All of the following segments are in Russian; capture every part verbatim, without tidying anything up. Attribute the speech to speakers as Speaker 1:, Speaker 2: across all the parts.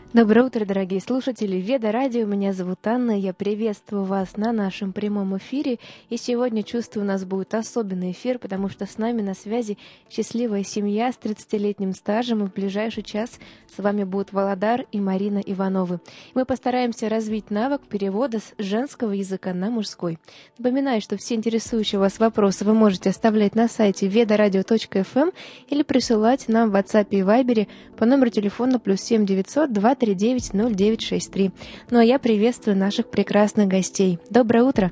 Speaker 1: Доброе утро, дорогие слушатели Веда Радио. Меня зовут Анна. Я приветствую вас на нашем прямом эфире. И сегодня, чувствую, у нас будет особенный эфир, потому что с нами на связи счастливая семья с тридцатилетним стажем. И в ближайший час с вами будут Володар и Марина Ивановы. Мы постараемся развить навык перевода с женского языка на мужской. Напоминаю, что все интересующие вас вопросы вы можете оставлять на сайте веда радио точка эф эм или присылать нам в WhatsApp и Viber по номеру телефона плюс семь девятьсот два три девять ноль девять шесть три. Ну а я приветствую наших прекрасных гостей. Доброе утро!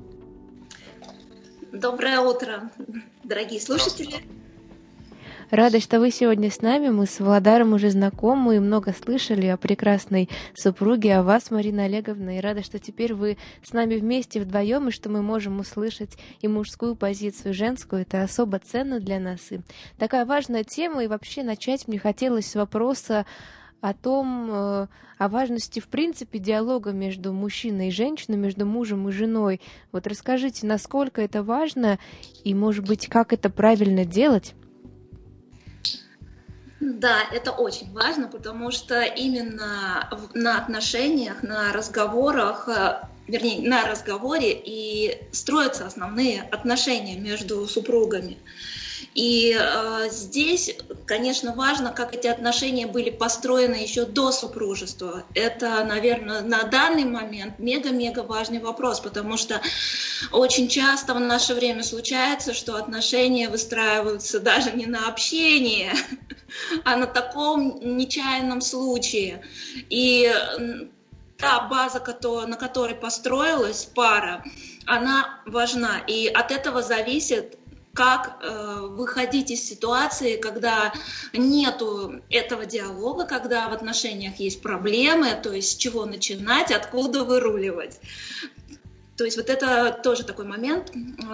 Speaker 2: Доброе утро, дорогие слушатели!
Speaker 1: Рада, что вы сегодня с нами. Мы с Володаром уже знакомы и много слышали о прекрасной супруге, о вас, Марина Олеговна. И рада, что теперь вы с нами вместе вдвоем, и что мы можем услышать и мужскую позицию, и женскую. Это особо ценно для нас. И такая важная тема. И вообще начать мне хотелось с вопроса о том, о важности, в принципе, диалога между мужчиной и женщиной, между мужем и женой. Вот расскажите, насколько это важно и, может быть, как это правильно делать?
Speaker 2: Да, это очень важно, потому что именно на отношениях, на разговорах, вернее, на разговоре и строятся основные отношения между супругами. И э, здесь, конечно, важно, как эти отношения были построены еще до супружества. Это, наверное, на данный момент мега-мега важный вопрос, потому что очень часто в наше время случается, что отношения выстраиваются даже не на общении, а на таком нечаянном случае. И та база, на которой построилась пара, она важна. И от этого зависит, как э, выходить из ситуации, когда нету этого диалога, когда в отношениях есть проблемы, то есть с чего начинать, откуда выруливать. То есть вот это тоже такой момент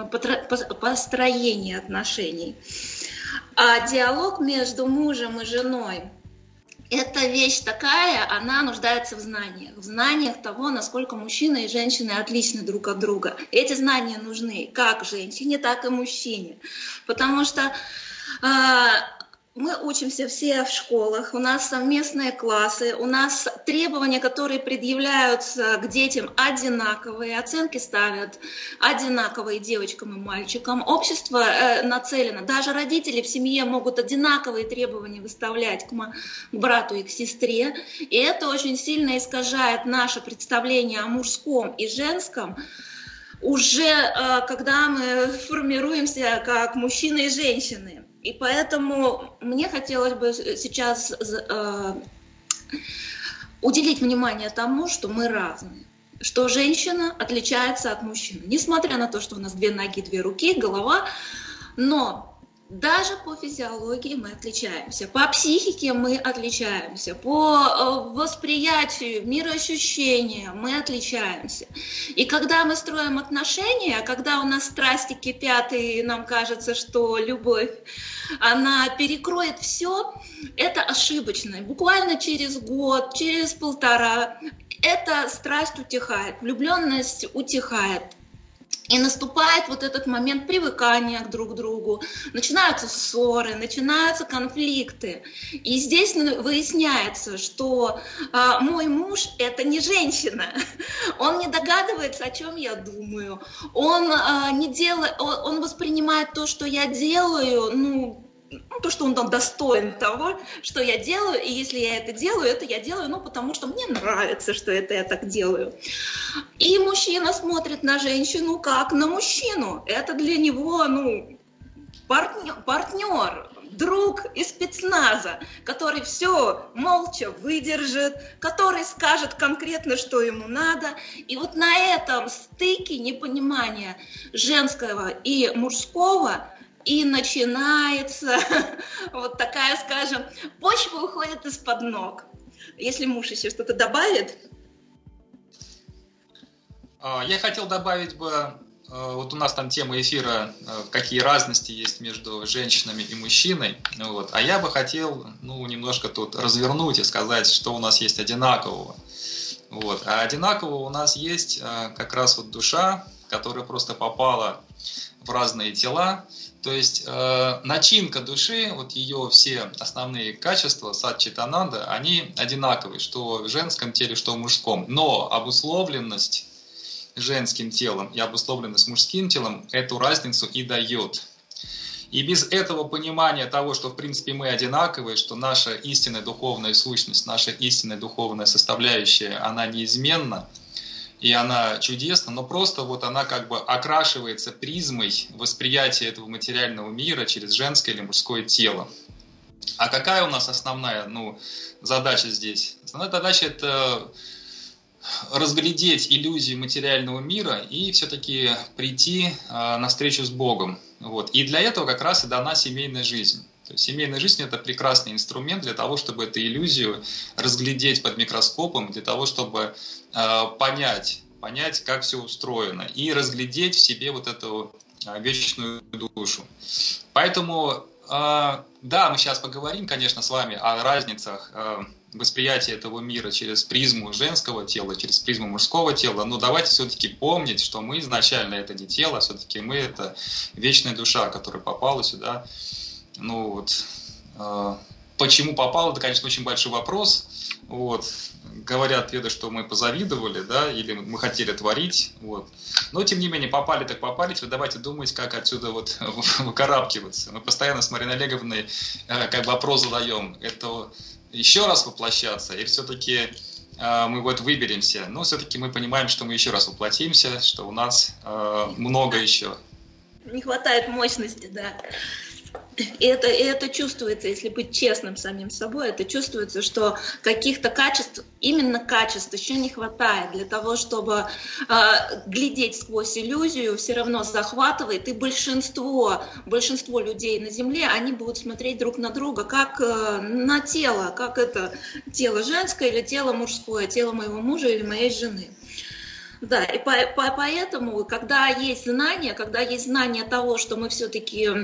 Speaker 2: построения отношений. А диалог между мужем и женой — это вещь такая, она нуждается в знаниях, в знаниях того, насколько мужчина и женщина отличны друг от друга. Эти знания нужны как женщине, так и мужчине, потому что э, мы учимся все в школах, у нас совместные классы, у нас требования, которые предъявляются к детям, одинаковые, оценки ставят одинаковые девочкам и мальчикам. Общество э, нацелено, даже родители в семье могут одинаковые требования выставлять к, м- к брату и к сестре, и это очень сильно искажает наше представление о мужском и женском, уже э, когда мы формируемся как мужчины и женщины. И поэтому мне хотелось бы сейчас э, уделить внимание тому, что мы разные, что женщина отличается от мужчины, несмотря на то, что у нас две ноги, две руки, голова, но даже по физиологии мы отличаемся, по психике мы отличаемся, по восприятию, мироощущениям мы отличаемся. И когда мы строим отношения, когда у нас страсти кипят, и нам кажется, что любовь, она перекроет все, это ошибочно. Буквально через год, через полтора эта страсть утихает, влюбленность утихает. И наступает вот этот момент привыкания друг к другу, начинаются ссоры, начинаются конфликты. И здесь выясняется, что а, мой муж — это не женщина, он не догадывается, о чем я думаю, он, а, не делает, он, он воспринимает то, что я делаю, ну, Ну, то, что он там достоин того, что я делаю, и если я это делаю, это я делаю, ну, потому что мне нравится, что это я так делаю. И мужчина смотрит на женщину как на мужчину. Это для него, ну, партнер, партнер, друг из спецназа, который все молча выдержит, который скажет конкретно, что ему надо. И вот на этом стыке непонимания женского и мужского и начинается вот такая, скажем, почва уходит из-под ног. Если муж еще что-то добавит.
Speaker 3: Я хотел добавить бы, вот у нас там тема эфира, какие разности есть между женщинами и мужчиной. Вот. А я бы хотел, ну, немножко тут развернуть и сказать, что у нас есть одинакового. Вот. А одинакового у нас есть как раз вот душа, которая просто попала в разные тела. То есть э, начинка души, вот ее все основные качества, сатчитананда, они одинаковые, что в женском теле, что в мужском. Но обусловленность женским телом и обусловленность мужским телом эту разницу и дает. И без этого понимания того, что в принципе мы одинаковые, что наша истинная духовная сущность, наша истинная духовная составляющая, она неизменна, и она чудесна, но просто вот она как бы окрашивается призмой восприятия этого материального мира через женское или мужское тело. А какая у нас основная, ну, задача здесь? Основная задача – это разглядеть иллюзии материального мира и все-таки прийти э, на встречу с Богом. Вот. И для этого как раз и дана семейная жизнь. То есть семейная жизнь – это прекрасный инструмент для того, чтобы эту иллюзию разглядеть под микроскопом, для того, чтобы э, понять, понять, как все устроено, и разглядеть в себе вот эту э, вечную душу. Поэтому, э, да, мы сейчас поговорим, конечно, с вами о разницах э, восприятия этого мира через призму женского тела, через призму мужского тела, но давайте все-таки помнить, что мы изначально это не тело, а все-таки мы это вечная душа, которая попала сюда. Ну вот, э, почему попало, это, конечно, очень большой вопрос. Вот. Говорят веды, что мы позавидовали, да, или мы хотели творить. Вот. Но, тем не менее, попали так попали, теперь давайте думать, как отсюда вот выкарабкиваться. Мы постоянно с Мариной Олеговной э, как вопрос задаем, это еще раз воплощаться, или все-таки э, мы вот выберемся. Но все-таки мы понимаем, что мы еще раз воплотимся, что у нас э, много еще.
Speaker 2: Не хватает мощности, да. И это, и это чувствуется, если быть честным самим собой, это чувствуется, что каких-то качеств, именно качеств еще не хватает для того, чтобы э, глядеть сквозь иллюзию, все равно захватывает, и большинство, большинство людей на Земле, они будут смотреть друг на друга как э, на тело, как это тело женское или тело мужское, тело моего мужа или моей жены. Да, и по, по, поэтому, когда есть знание, когда есть знание того, что мы все-таки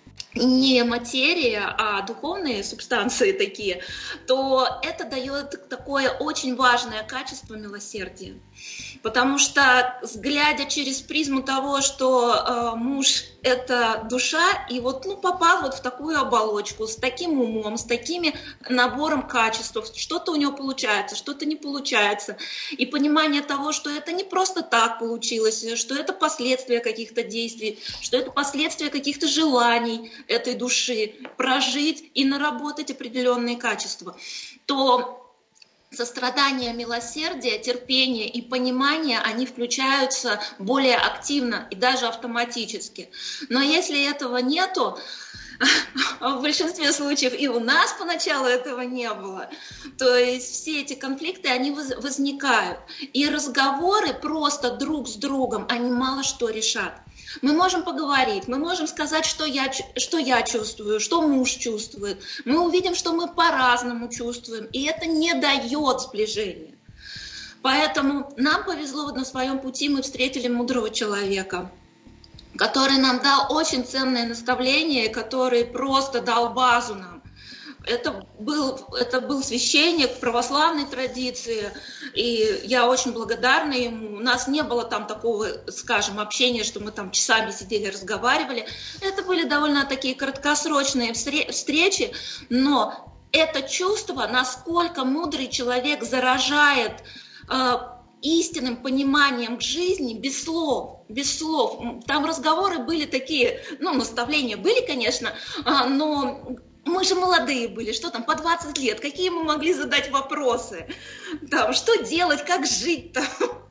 Speaker 2: не материя, а духовные субстанции такие, то это дает такое очень важное качество милосердия. Потому что, глядя через призму того, что э, муж – это душа, и вот ну, попал вот в такую оболочку, с таким умом, с таким набором качеств, что-то у него получается, что-то не получается. И понимание того, что это не просто так получилось, что это последствия каких-то действий, что это последствия каких-то желаний этой души, прожить и наработать определенные качества, то сострадание, милосердие, терпение и понимание, они включаются более активно и даже автоматически. Но если этого нету, в большинстве случаев и у нас поначалу этого не было, то есть все эти конфликты, они возникают. И разговоры просто друг с другом, они мало что решат. Мы можем поговорить, мы можем сказать, что я, что я чувствую, что муж чувствует. Мы увидим, что мы по-разному чувствуем, и это не дает сближения. Поэтому нам повезло вот на своем пути, мы встретили мудрого человека, который нам дал очень ценное наставление, который просто дал базу нам. Это был, это был священник в православной традиции, и я очень благодарна ему. У нас не было там такого, скажем, общения, что мы там часами сидели, разговаривали. Это были довольно такие краткосрочные встречи, но это чувство, насколько мудрый человек заражает э, истинным пониманием к жизни без слов, без слов. Там разговоры были такие, ну, наставления были, конечно, но мы же молодые были, что там, по двадцать лет, какие мы могли задать вопросы, там, что делать, как жить-то.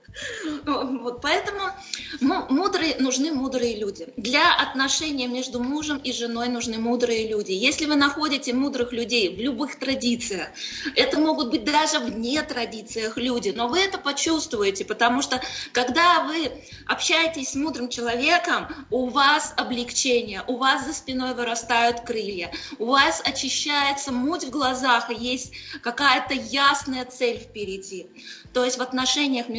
Speaker 2: Вот, поэтому мудрые, нужны мудрые люди. Для отношения между мужем и женой нужны мудрые люди. Если вы находите мудрых людей в любых традициях, это могут быть даже вне традициях люди, но вы это почувствуете, потому что когда вы общаетесь с мудрым человеком, у вас облегчение, у вас за спиной вырастают крылья, у вас очищается муть в глазах, и есть какая-то ясная цель впереди. То есть в отношениях между мужем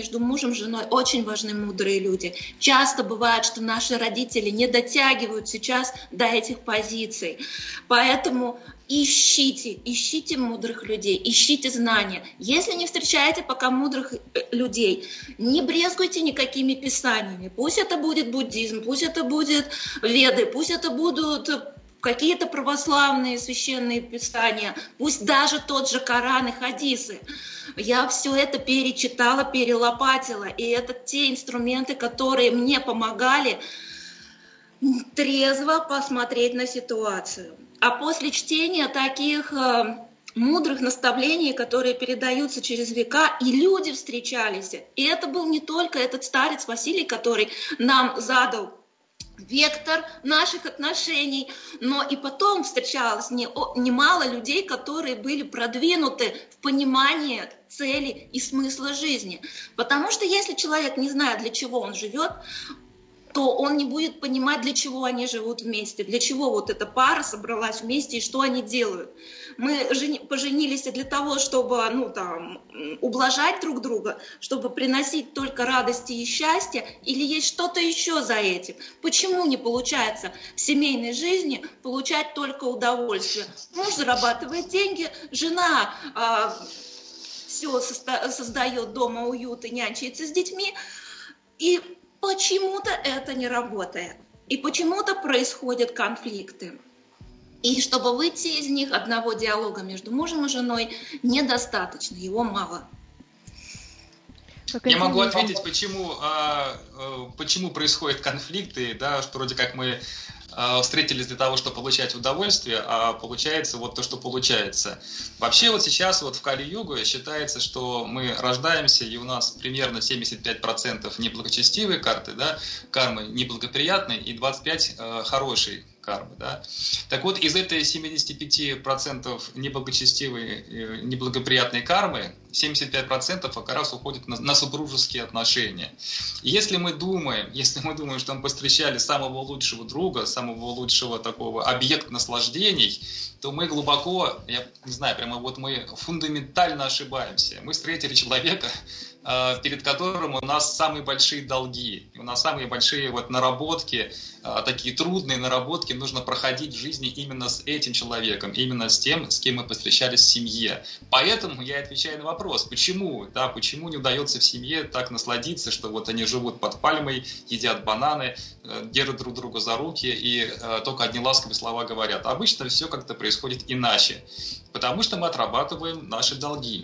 Speaker 2: мужем, женой очень важны мудрые люди. Часто бывает, что наши родители не дотягивают сейчас до этих позиций. Поэтому ищите, ищите мудрых людей, ищите знания. Если не встречаете пока мудрых людей, не брезгуйте никакими писаниями. Пусть это будет буддизм, пусть это будет веды, пусть это будут какие-то православные священные писания, пусть даже тот же Коран и хадисы. Я все это перечитала, перелопатила, и это те инструменты, которые мне помогали трезво посмотреть на ситуацию. А после чтения таких э, мудрых наставлений, которые передаются через века, и люди встречались. И это был не только этот старец Василий, который нам задал вектор наших отношений, но и потом встречалось не, немало людей, которые были продвинуты в понимании цели и смысла жизни. Потому что если человек не знает, для чего он живет, то он не будет понимать, для чего они живут вместе, для чего вот эта пара собралась вместе и что они делают. Мы поженились для того, чтобы ну, там, ублажать друг друга, чтобы приносить только радости и счастье, или есть что-то еще за этим? Почему не получается в семейной жизни получать только удовольствие? Муж зарабатывает деньги, жена а, все создает дома уют и нянчится с детьми, и почему-то это не работает. И почему-то происходят конфликты. И чтобы выйти из них, одного диалога между мужем и женой недостаточно, его мало.
Speaker 3: Я могу ответить, почему, почему происходят конфликты, да, что вроде как мы встретились для того, чтобы получать удовольствие, а получается вот то, что получается. Вообще вот сейчас вот в Кали-югу считается, что мы рождаемся, и у нас примерно семьдесят пять процентов неблагочестивой карты, да, кармы неблагоприятной, и двадцать пять процентов хорошей кармы. Да. Так вот, из этой семидесяти пяти процентов неблагочестивой, неблагоприятной кармы, семьдесят пять процентов как раз уходит на, на супружеские отношения. И если мы думаем, если мы думаем, что мы повстречали самого лучшего друга, самого лучшего такого объекта наслаждений, то мы глубоко, я не знаю, прямо вот мы фундаментально ошибаемся. Мы встретили человека, перед которым у нас самые большие долги, у нас самые большие вот наработки, такие трудные наработки нужно проходить в жизни именно с этим человеком, именно с тем, с кем мы повстречались в семье. Поэтому я отвечаю на вопрос, почему, да, почему не удается в семье так насладиться, что вот они живут под пальмой, едят бананы, держат друг друга за руки и только одни ласковые слова говорят. Обычно все как-то происходит иначе, потому что мы отрабатываем наши долги.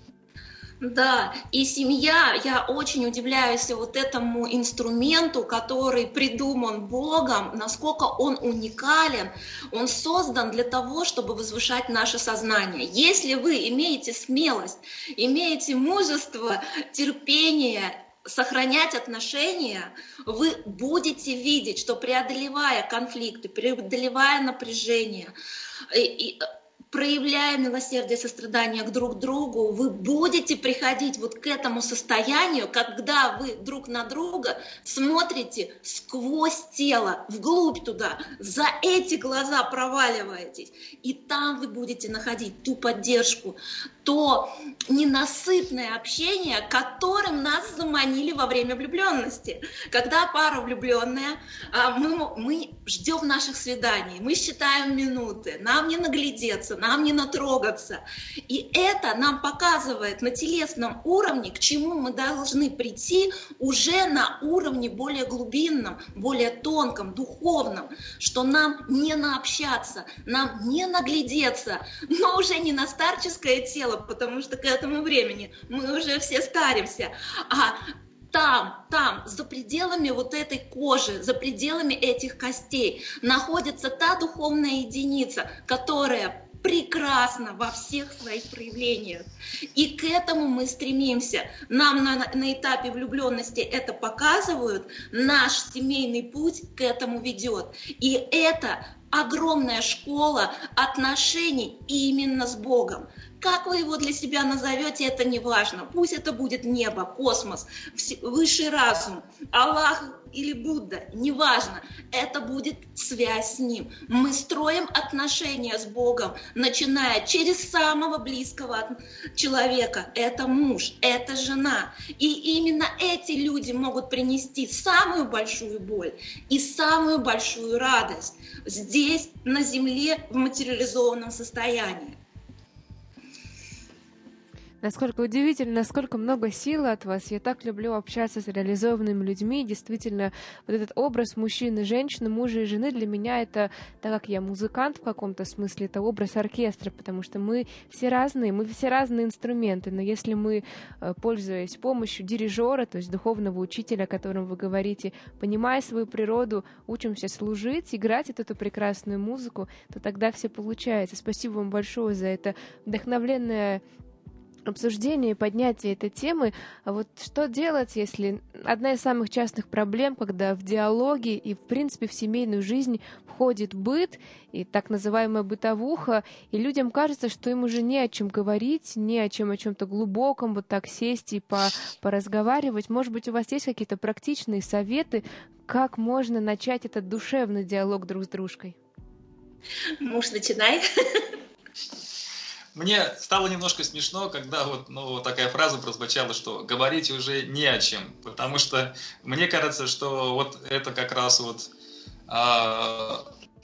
Speaker 2: Да, и семья, я очень удивляюсь вот этому инструменту, который придуман Богом, насколько он уникален, он создан для того, чтобы возвышать наше сознание. Если вы имеете смелость, имеете мужество, терпение, сохранять отношения, вы будете видеть, что преодолевая конфликты, преодолевая напряжение, и, и, проявляя милосердие, сострадание к друг другу, вы будете приходить вот к этому состоянию, когда вы друг на друга смотрите сквозь тело, вглубь туда, за эти глаза проваливаетесь, и там вы будете находить ту поддержку, то ненасытное общение, которым нас заманили во время влюбленности. Когда пара влюбленная, мы, мы ждем наших свиданий, мы считаем минуты, нам не наглядеться, нам не натрогаться. И это нам показывает на телесном уровне, к чему мы должны прийти уже на уровне более глубинном, более тонком, духовном, что нам не наобщаться, нам не наглядеться, но уже не на старческое тело, потому что к этому времени мы уже все старимся, а там, там, за пределами вот этой кожи, за пределами этих костей находится та духовная единица, которая прекрасно во всех своих проявлениях. И к этому мы стремимся. Нам на, на этапе влюбленности это показывают, наш семейный путь к этому ведет. И это огромная школа отношений именно с Богом. Как вы его для себя назовете, это не важно. Пусть это будет небо, космос, высший разум, Аллах или Будда, неважно. Это будет связь с Ним. Мы строим отношения с Богом, начиная через самого близкого человека. Это муж, это жена. И именно эти люди могут принести самую большую боль и самую большую радость здесь, на земле, в материализованном состоянии.
Speaker 1: Насколько удивительно, насколько много силы от вас. Я так люблю общаться с реализованными людьми. Действительно, вот этот образ мужчины, женщины, мужа и жены для меня это, так как я музыкант в каком-то смысле, это образ оркестра, потому что мы все разные, мы все разные инструменты, но если мы, пользуясь помощью дирижера, то есть духовного учителя, о котором вы говорите, понимая свою природу, учимся служить, играть эту, эту прекрасную музыку, то тогда все получается. Спасибо вам большое за это вдохновленное обсуждение и поднятие этой темы. А вот что делать, если одна из самых частых проблем, когда в диалоге и, в принципе, в семейную жизнь входит быт и так называемая бытовуха, и людям кажется, что им уже не о чем говорить, не о чем, о чем-то глубоком, вот так сесть и по, поразговаривать. Может быть, у вас есть какие-то практичные советы, как можно начать этот душевный диалог друг с дружкой?
Speaker 2: Муж, начинай.
Speaker 3: Мне стало немножко смешно, когда вот, ну, такая фраза прозвучала, что говорить уже не о чем, потому что мне кажется, что вот это как раз вот а,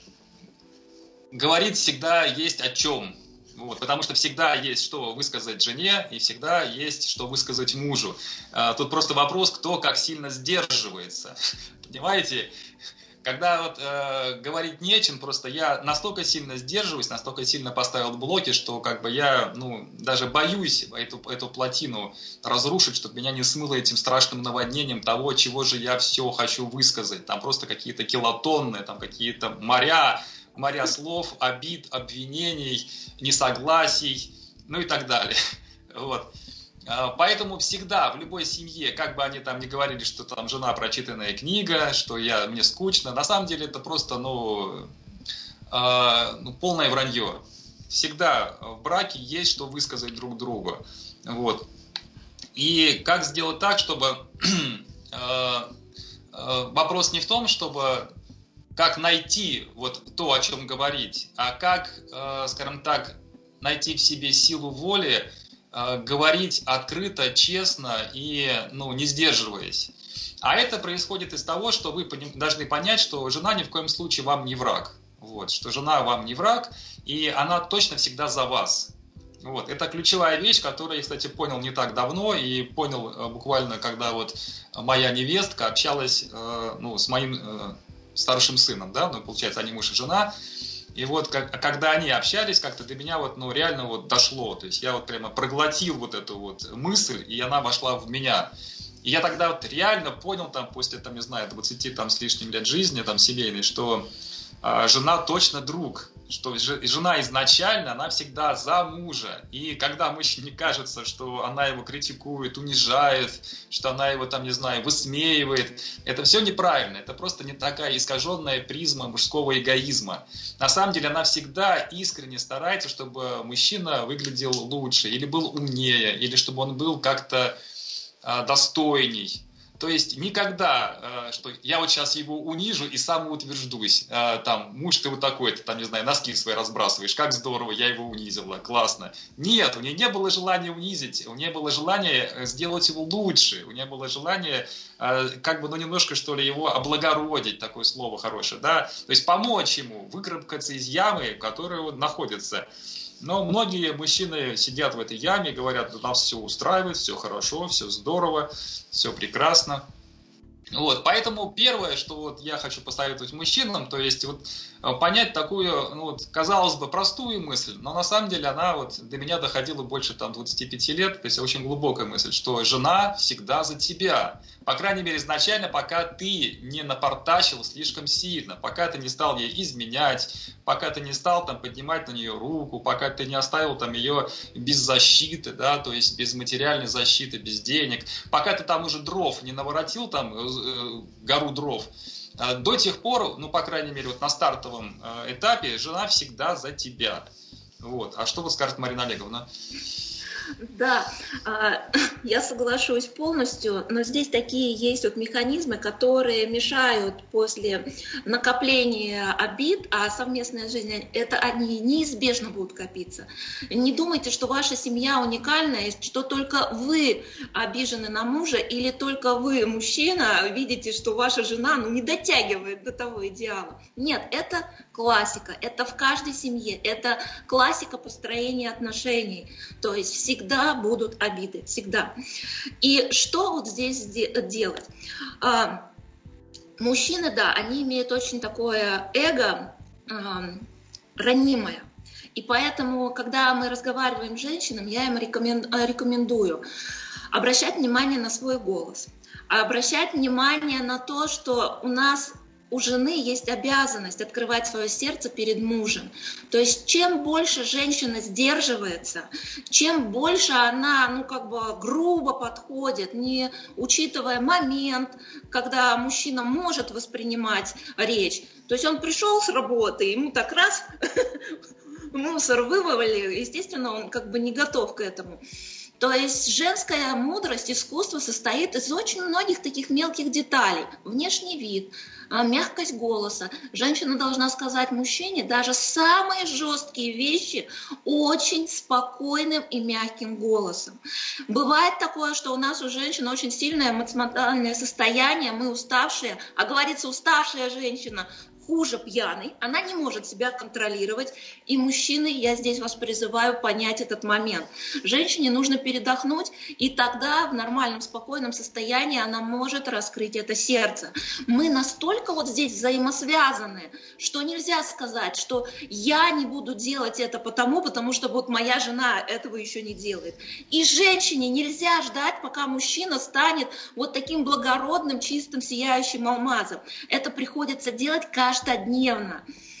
Speaker 3: говорить всегда есть о чем, вот, потому что всегда есть что высказать жене и всегда есть что высказать мужу. А, тут просто вопрос, кто как сильно сдерживается, понимаете? Когда вот э, говорить нечем, просто я настолько сильно сдерживаюсь, настолько сильно поставил блоки, что как бы я, ну, даже боюсь эту, эту плотину разрушить, чтобы меня не смыло этим страшным наводнением того, чего же я все хочу высказать. Там просто какие-то килотонны, там какие-то моря, моря слов, обид, обвинений, несогласий, ну и так далее. Вот. Поэтому всегда в любой семье, как бы они там ни говорили, что там жена прочитанная книга, что я, мне скучно, на самом деле это просто ну, э, ну, полное вранье. Всегда в браке есть что высказать друг другу. Вот. И как сделать так, чтобы э, э, вопрос не в том, чтобы как найти вот то, о чем говорить, а как, э, скажем так, найти в себе силу воли, говорить открыто, честно и ну, не сдерживаясь. А это происходит из того, что вы должны понять, что жена ни в коем случае вам не враг. Вот, что жена вам не враг, и она точно всегда за вас. Вот, это ключевая вещь, которую я, кстати, понял не так давно, и понял буквально, когда вот моя невестка общалась ну, с моим старшим сыном, да, ну, получается, они муж и жена. И вот как, когда они общались, как-то до меня вот, ну, реально вот дошло. То есть я вот прямо проглотил вот эту вот мысль, и она вошла в меня. И я тогда вот реально понял, там, после, там, не знаю, двадцати там, с лишним лет жизни там, семейной, что э, жена точно друг. Что жена изначально, она всегда за мужа. И когда мужчине кажется, что она его критикует, унижает, что она его, там, не знаю, высмеивает, это все неправильно. Это просто не такая искаженная призма мужского эгоизма. На самом деле она всегда искренне старается, чтобы мужчина выглядел лучше, или был умнее, или чтобы он был как-то а, достойней. То есть никогда, что я вот сейчас его унижу и самоутверждусь, там, муж ты вот такой, ты там, не знаю, носки свои разбрасываешь, как здорово, я его унизила, классно. Нет, у нее не было желания унизить, у нее было желание сделать его лучше, у нее было желание, как бы, ну, немножко, что ли, его облагородить, такое слово хорошее, да, то есть помочь ему выкарабкаться из ямы, в которой он находится. Но многие мужчины сидят в этой яме и говорят, что нас все устраивает, все хорошо, все здорово, все прекрасно. Вот, поэтому первое, что вот я хочу посоветовать мужчинам, то есть вот понять такую, ну вот, казалось бы, простую мысль, но на самом деле она вот до меня доходила больше там двадцати пяти лет, то есть очень глубокая мысль, что жена всегда за тебя. По крайней мере, изначально, пока ты не напортачил слишком сильно, пока ты не стал ей изменять, пока ты не стал там поднимать на нее руку, пока ты не оставил там ее без защиты, да, то есть без материальной защиты, без денег, пока ты там уже дров не наворотил, там э, гору дров, э, до тех пор, ну, по крайней мере, вот на стартовом э, этапе жена всегда за тебя. Вот. А что вы скажете, Марина Олеговна?
Speaker 2: Да, я соглашусь полностью, но здесь такие есть вот механизмы, которые мешают после накопления обид, а совместная жизнь, это они неизбежно будут копиться. Не думайте, что ваша семья уникальная, что только вы обижены на мужа или только вы, мужчина, видите, что ваша жена ну, не дотягивает до того идеала. Нет, это классика, это в каждой семье, это классика построения отношений, то есть всегда Всегда будут обиды, всегда. И что вот здесь делать? А, мужчины, да, они имеют очень такое эго а, ранимое. И поэтому, когда мы разговариваем с женщинами, я им рекомендую обращать внимание на свой голос, обращать внимание на то, что у нас у жены есть обязанность открывать свое сердце перед мужем. То есть чем больше женщина сдерживается, чем больше она ну, как бы грубо подходит, не учитывая момент, когда мужчина может воспринимать речь. То есть он пришел с работы, ему так раз мусор вывалили, естественно, он как бы не готов к этому. То есть женская мудрость, искусство состоит из очень многих таких мелких деталей. Внешний вид, мягкость голоса. Женщина должна сказать мужчине даже самые жесткие вещи очень спокойным и мягким голосом. Бывает такое, что у нас у женщин очень сильное эмоциональное состояние, мы уставшие, а говорится, уставшая женщина хуже пьяной, она не может себя контролировать. И мужчины, я здесь вас призываю понять этот момент. Женщине нужно передохнуть, и тогда в нормальном, спокойном состоянии она может раскрыть это сердце. Мы настолько вот здесь взаимосвязаны, что нельзя сказать, что я не буду делать это потому, потому что вот моя жена этого еще не делает. И женщине нельзя ждать, пока мужчина станет вот таким благородным, чистым, сияющим алмазом. Это приходится делать каждый каждодневно.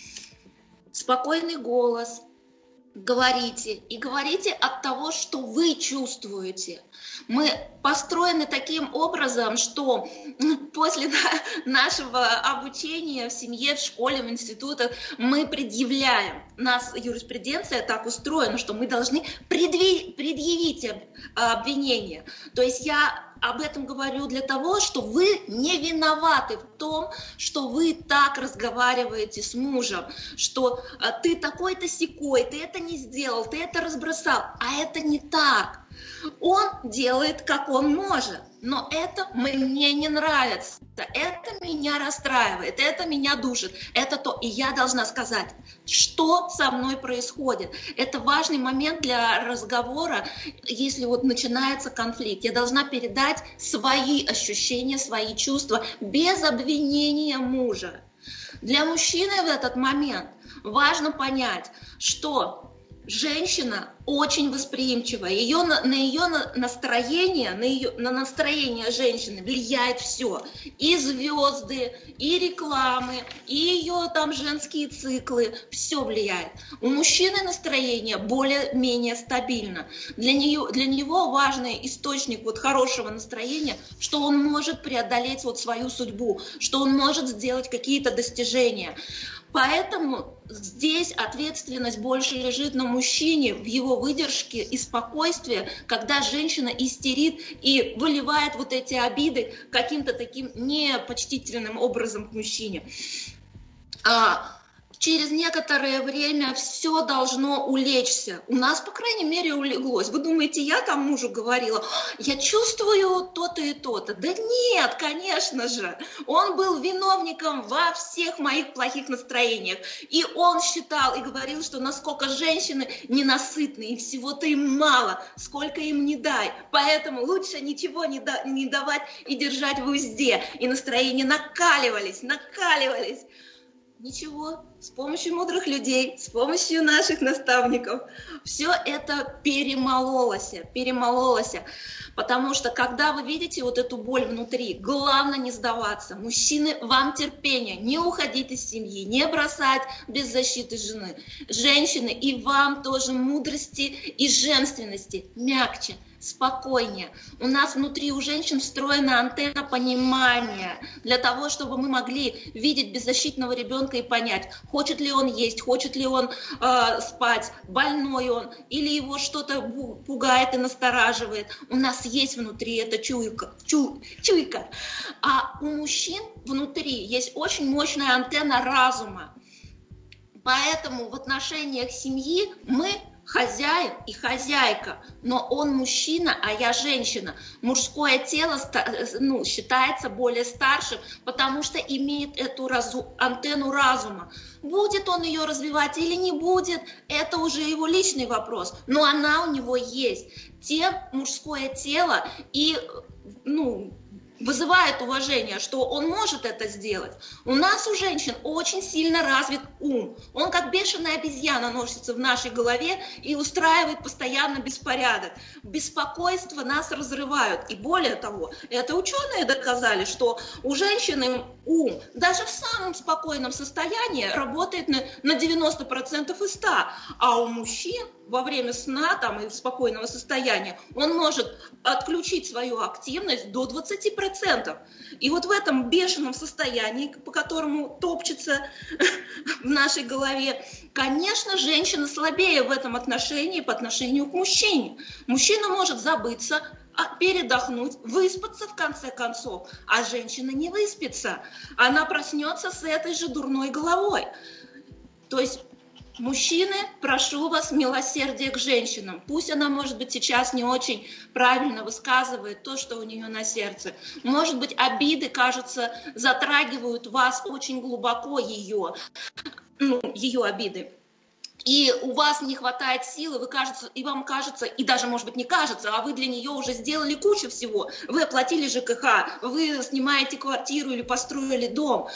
Speaker 2: Спокойный голос, говорите. И говорите от того, что вы чувствуете. Мы построены таким образом, что после нашего обучения в семье, в школе, в институтах мы предъявляем. У нас юриспруденция так устроена, что мы должны предъявить обвинение. То есть я об этом говорю для того, что вы не виноваты в том, что вы так разговариваете с мужем, что ты такой-то сякой, ты это не сделал, ты это разбросал, а это не так. Он делает, как он может, но это мне не нравится, это меня расстраивает, это меня душит, это то. И я должна сказать, что со мной происходит. Это важный момент для разговора, если вот начинается конфликт. Я должна передать свои ощущения, свои чувства без обвинения мужа. Для мужчины в этот момент важно понять, что женщина очень восприимчива. Ее, на ее настроение, на, ее, на настроение женщины влияет все. И звезды, и рекламы, и ее там женские циклы. Все влияет. У мужчины настроение более-менее стабильно. Для, нее, для него важный источник вот хорошего настроения, что он может преодолеть вот свою судьбу, что он может сделать какие-то достижения. Поэтому здесь ответственность больше лежит на мужчине в его выдержке и спокойствии, когда женщина истерит и выливает вот эти обиды каким-то таким непочтительным образом к мужчине. А через некоторое время все должно улечься. У нас, по крайней мере, улеглось. Вы думаете, я там мужу говорила, я чувствую то-то и то-то. Да нет, конечно же. Он был виновником во всех моих плохих настроениях. И он считал и говорил, что насколько женщины ненасытны, и всего-то им мало, сколько им не дай. Поэтому лучше ничего не, да, не давать и держать в узде. И настроения накаливались, накаливались. Ничего, с помощью мудрых людей, с помощью наших наставников, все это перемололось, перемололось. Потому что, когда вы видите вот эту боль внутри, главное не сдаваться. Мужчины, вам терпение, не уходить из семьи, не бросать без защиты жены. Женщины, и вам тоже мудрости и женственности, мягче. спокойнее. У нас внутри у женщин встроена антенна понимания для того, чтобы мы могли видеть беззащитного ребенка и понять, хочет ли он есть, хочет ли он э, спать, больной он, или его что-то пугает и настораживает. У нас есть внутри эта чуйка. Чу, чуйка. А у мужчин внутри есть очень мощная антенна разума. Поэтому в отношениях семьи мы хозяин и хозяйка, но он мужчина, а я женщина. Мужское тело ну, считается более старшим, потому что имеет эту разу, антенну разума. Будет он ее развивать или не будет, это уже его личный вопрос, но она у него есть. Тем мужское тело и ну, вызывает уважение, что он может это сделать. У нас, у женщин, очень сильно развит ум. Он как бешеная обезьяна носится в нашей голове и устраивает постоянно беспорядок. Беспокойство нас разрывают. И более того, это ученые доказали, что у женщины ум даже в самом спокойном состоянии работает на, на девяносто процентов из ста, а у мужчин во время сна там, и спокойного состояния он может отключить свою активность до двадцати процентов. И вот в этом бешеном состоянии, по которому топчется в нашей голове, конечно, женщина слабее в этом отношении по отношению к мужчине. Мужчина может забыться, передохнуть, выспаться в конце концов, а женщина не выспится. Она проснется с этой же дурной головой. То есть мужчины, прошу вас, милосердие к женщинам. Пусть она, может быть, сейчас не очень правильно высказывает то, что у нее на сердце. Может быть, обиды, кажется, затрагивают вас очень глубоко, ее, ну, ее обиды. И у вас не хватает силы, вы кажется, и вам кажется, и даже, может быть, не кажется, а вы для нее уже сделали кучу всего. Вы оплатили ЖКХ, вы снимаете квартиру или построили дом,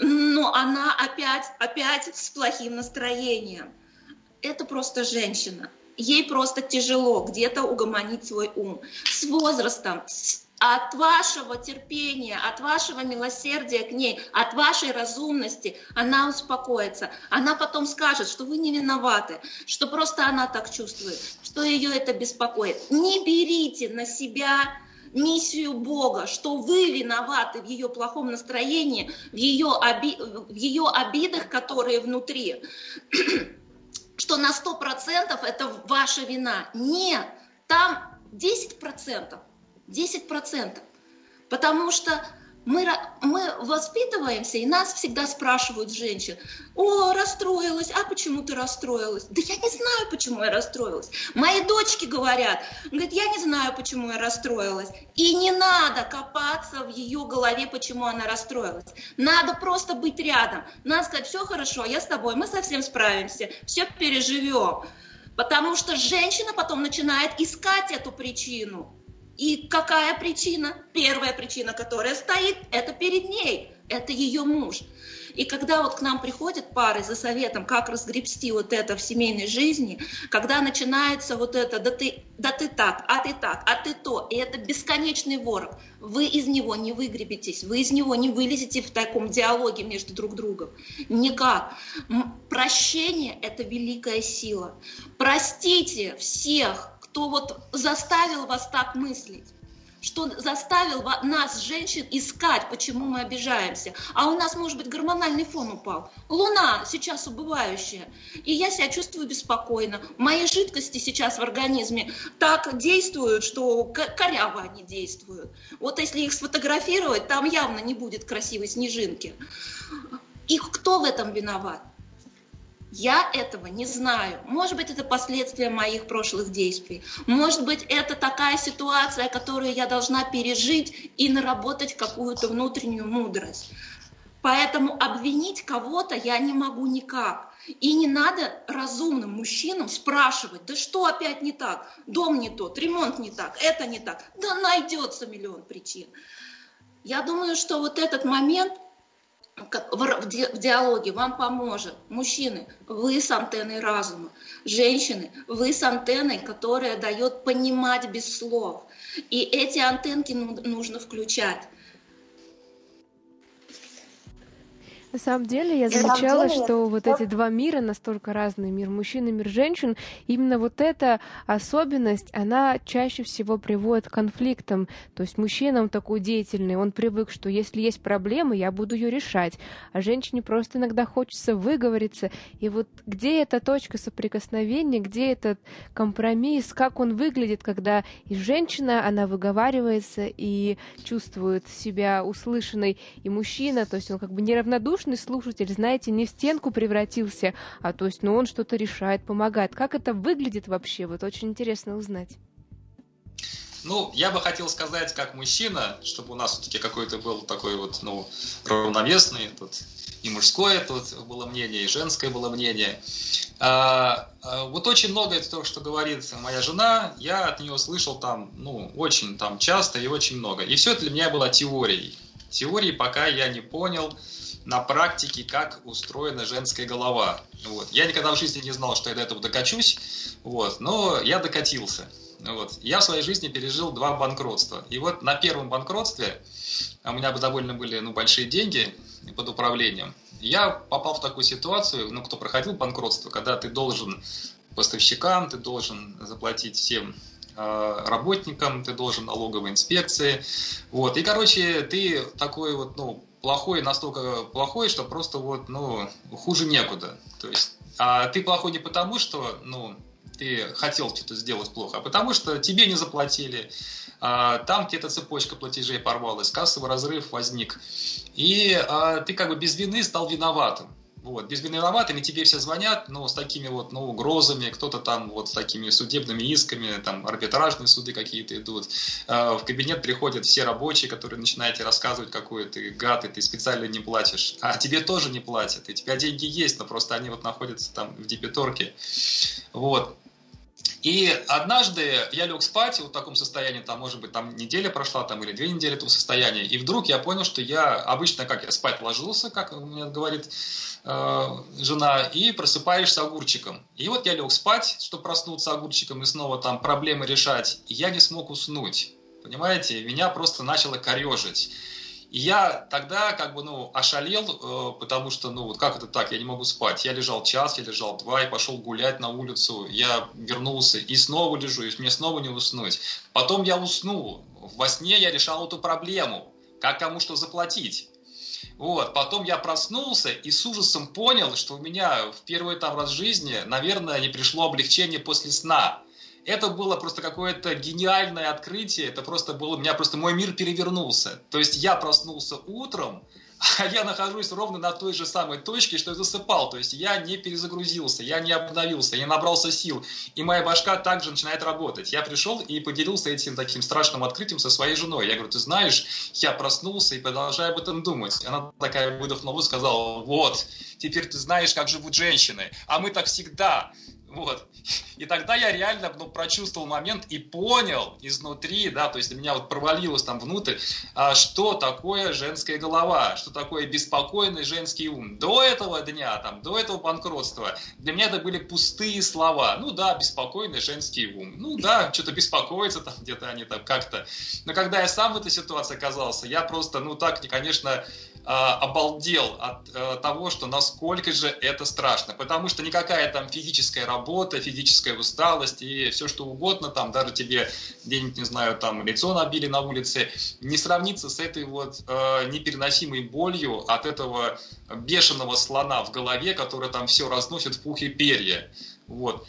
Speaker 2: но она опять, опять с плохим настроением. Это просто женщина. Ей просто тяжело где-то угомонить свой ум. С возрастом, от вашего терпения, от вашего милосердия к ней, от вашей разумности она успокоится. Она потом скажет, что вы не виноваты, что просто она так чувствует, что ее это беспокоит. Не берите на себя миссию Бога, что вы виноваты в ее плохом настроении, в ее, оби... в ее обидах, которые внутри, что на сто процентов это ваша вина. Нет, там десять процентов. десять процентов. Потому что мы, мы воспитываемся, и нас всегда спрашивают женщин: о, расстроилась, а почему ты расстроилась? Да я не знаю, почему я расстроилась. Мои дочки говорят, говорят, я не знаю, почему я расстроилась. И не надо копаться в ее голове, почему она расстроилась. Надо просто быть рядом. Надо сказать: все хорошо, я с тобой, мы совсем справимся, все переживем. Потому что женщина потом начинает искать эту причину. И какая причина? Первая причина, которая стоит, это перед ней, это ее муж. И когда вот к нам приходят пары за советом, как разгребсти вот это в семейной жизни, когда начинается вот это, да ты, да ты так, а ты так, а ты то, и это бесконечный ворог, вы из него не выгребетесь, вы из него не вылезете в таком диалоге между друг другом. Никак. Прощение – это великая сила. Простите всех, кто вот заставил вас так мыслить, что заставил нас, женщин, искать, почему мы обижаемся. А у нас, может быть, гормональный фон упал. Луна сейчас убывающая, и я себя чувствую беспокойно. Мои жидкости сейчас в организме так действуют, что коряво они действуют. Вот если их сфотографировать, там явно не будет красивой снежинки. И кто в этом виноват? Я этого не знаю. Может быть, это последствия моих прошлых действий. Может быть, это такая ситуация, которую я должна пережить и наработать какую-то внутреннюю мудрость. Поэтому обвинить кого-то я не могу никак. И не надо разумным мужчинам спрашивать: да что опять не так? Дом не тот, ремонт не так, это не так. Да найдется миллион причин. Я думаю, что вот этот момент в диалоге вам поможет. Мужчины, вы с антенной разума. Женщины, вы с антенной, которая дает понимать без слов. И эти антенки нужно включать.
Speaker 1: На самом деле я замечала, что вот эти два мира настолько разные, мир мужчин и мир женщин, именно вот эта особенность, она чаще всего приводит к конфликтам. То есть мужчина, он такой деятельный, он привык, что если есть проблема, я буду ее решать, а женщине просто иногда хочется выговориться. И вот где эта точка соприкосновения, где этот компромисс, как он выглядит, когда и женщина, она выговаривается и чувствует себя услышанной, и мужчина, то есть он как бы неравнодушный слушатель, знаете, не в стенку превратился, а то есть, ну, он что-то решает, помогает. Как это выглядит вообще? Вот очень интересно узнать.
Speaker 3: Ну, я бы хотел сказать, как мужчина, чтобы у нас все-таки какой-то был такой вот, ну, равновесный, тут и мужское тут было мнение, и женское было мнение. А, а, вот очень многое то, что говорит моя жена, я от нее слышал там, ну, очень там часто и очень много. И все это для меня было теорией. Теорией пока я не понял на практике, как устроена женская голова. Вот. Я никогда в жизни не знал, что я до этого докачусь, вот, но я докатился. Вот. Я в своей жизни пережил два банкротства. И вот на первом банкротстве, у меня довольно были ну, большие деньги под управлением, я попал в такую ситуацию, ну, кто проходил банкротство, когда ты должен поставщикам, ты должен заплатить всем э, работникам, ты должен налоговой инспекции. Вот. И, короче, ты такой вот, ну, плохой, настолько плохой, что просто вот, ну, хуже некуда. То есть, а ты плохой не потому, что, ну, ты хотел что-то сделать плохо, а потому что тебе не заплатили, а, там где-то цепочка платежей порвалась, кассовый разрыв возник, и а, ты как бы без вины стал виноватым. Вот, без вины виноватым, и тебе все звонят, ну, с такими вот, ну, угрозами, кто-то там вот с такими судебными исками, там, арбитражные суды какие-то идут. Э, в кабинет приходят все рабочие, которые начинают тебе рассказывать, какой ты гад, и ты специально не платишь. А тебе тоже не платят, и у тебя деньги есть, но просто они вот находятся там в дебиторке. Вот. И однажды я лег спать вот в таком состоянии, там, может быть, там неделя прошла, там, или две недели этого состояния, и вдруг я понял, что я обычно, как я спать ложился, как мне говорит э, жена, и просыпаешься с огурчиком. И вот я лег спать, чтобы проснуться огурчиком и снова там проблемы решать, и я не смог уснуть, понимаете, меня просто начало корежить. И я тогда как бы, ну, ошалел, потому что, ну, вот как это так, я не могу спать. Я лежал час, я лежал два, и пошел гулять на улицу. Я вернулся и снова лежу, и мне снова не уснуть. Потом я уснул. Во сне я решал эту проблему, как кому что заплатить. Вот. Потом я проснулся и с ужасом понял, что у меня в первый там раз в жизни, наверное, не пришло облегчение после сна. Это было просто какое-то гениальное открытие, это просто было, у меня просто мой мир перевернулся. То есть я проснулся утром, а я нахожусь ровно на той же самой точке, что и засыпал. То есть я не перезагрузился, я не обновился, я набрался сил, и моя башка также начинает работать. Я пришел и поделился этим таким страшным открытием со своей женой. Я говорю, ты знаешь, я проснулся и продолжаю об этом думать. Она такая выдохнула и сказала, вот, теперь ты знаешь, как живут женщины, а мы так всегда... Вот. И тогда я реально ну, прочувствовал момент и понял изнутри, да, то есть меня вот провалилось там внутрь, а, что такое женская голова, что такое беспокойный женский ум. До этого дня, там, до этого банкротства для меня это были пустые слова. Ну да, беспокойный женский ум. Ну да, что-то беспокоится там где-то они там как-то. Но когда я сам в этой ситуации оказался, я просто, ну так, конечно... обалдел от э, того, что насколько же это страшно, потому что никакая там физическая работа, физическая усталость и все что угодно, там даже тебе где-нибудь, не знаю, там лицо набили на улице, не сравнится с этой вот э, непереносимой болью от этого бешеного слона в голове, который там все разносит в пух и перья. Вот.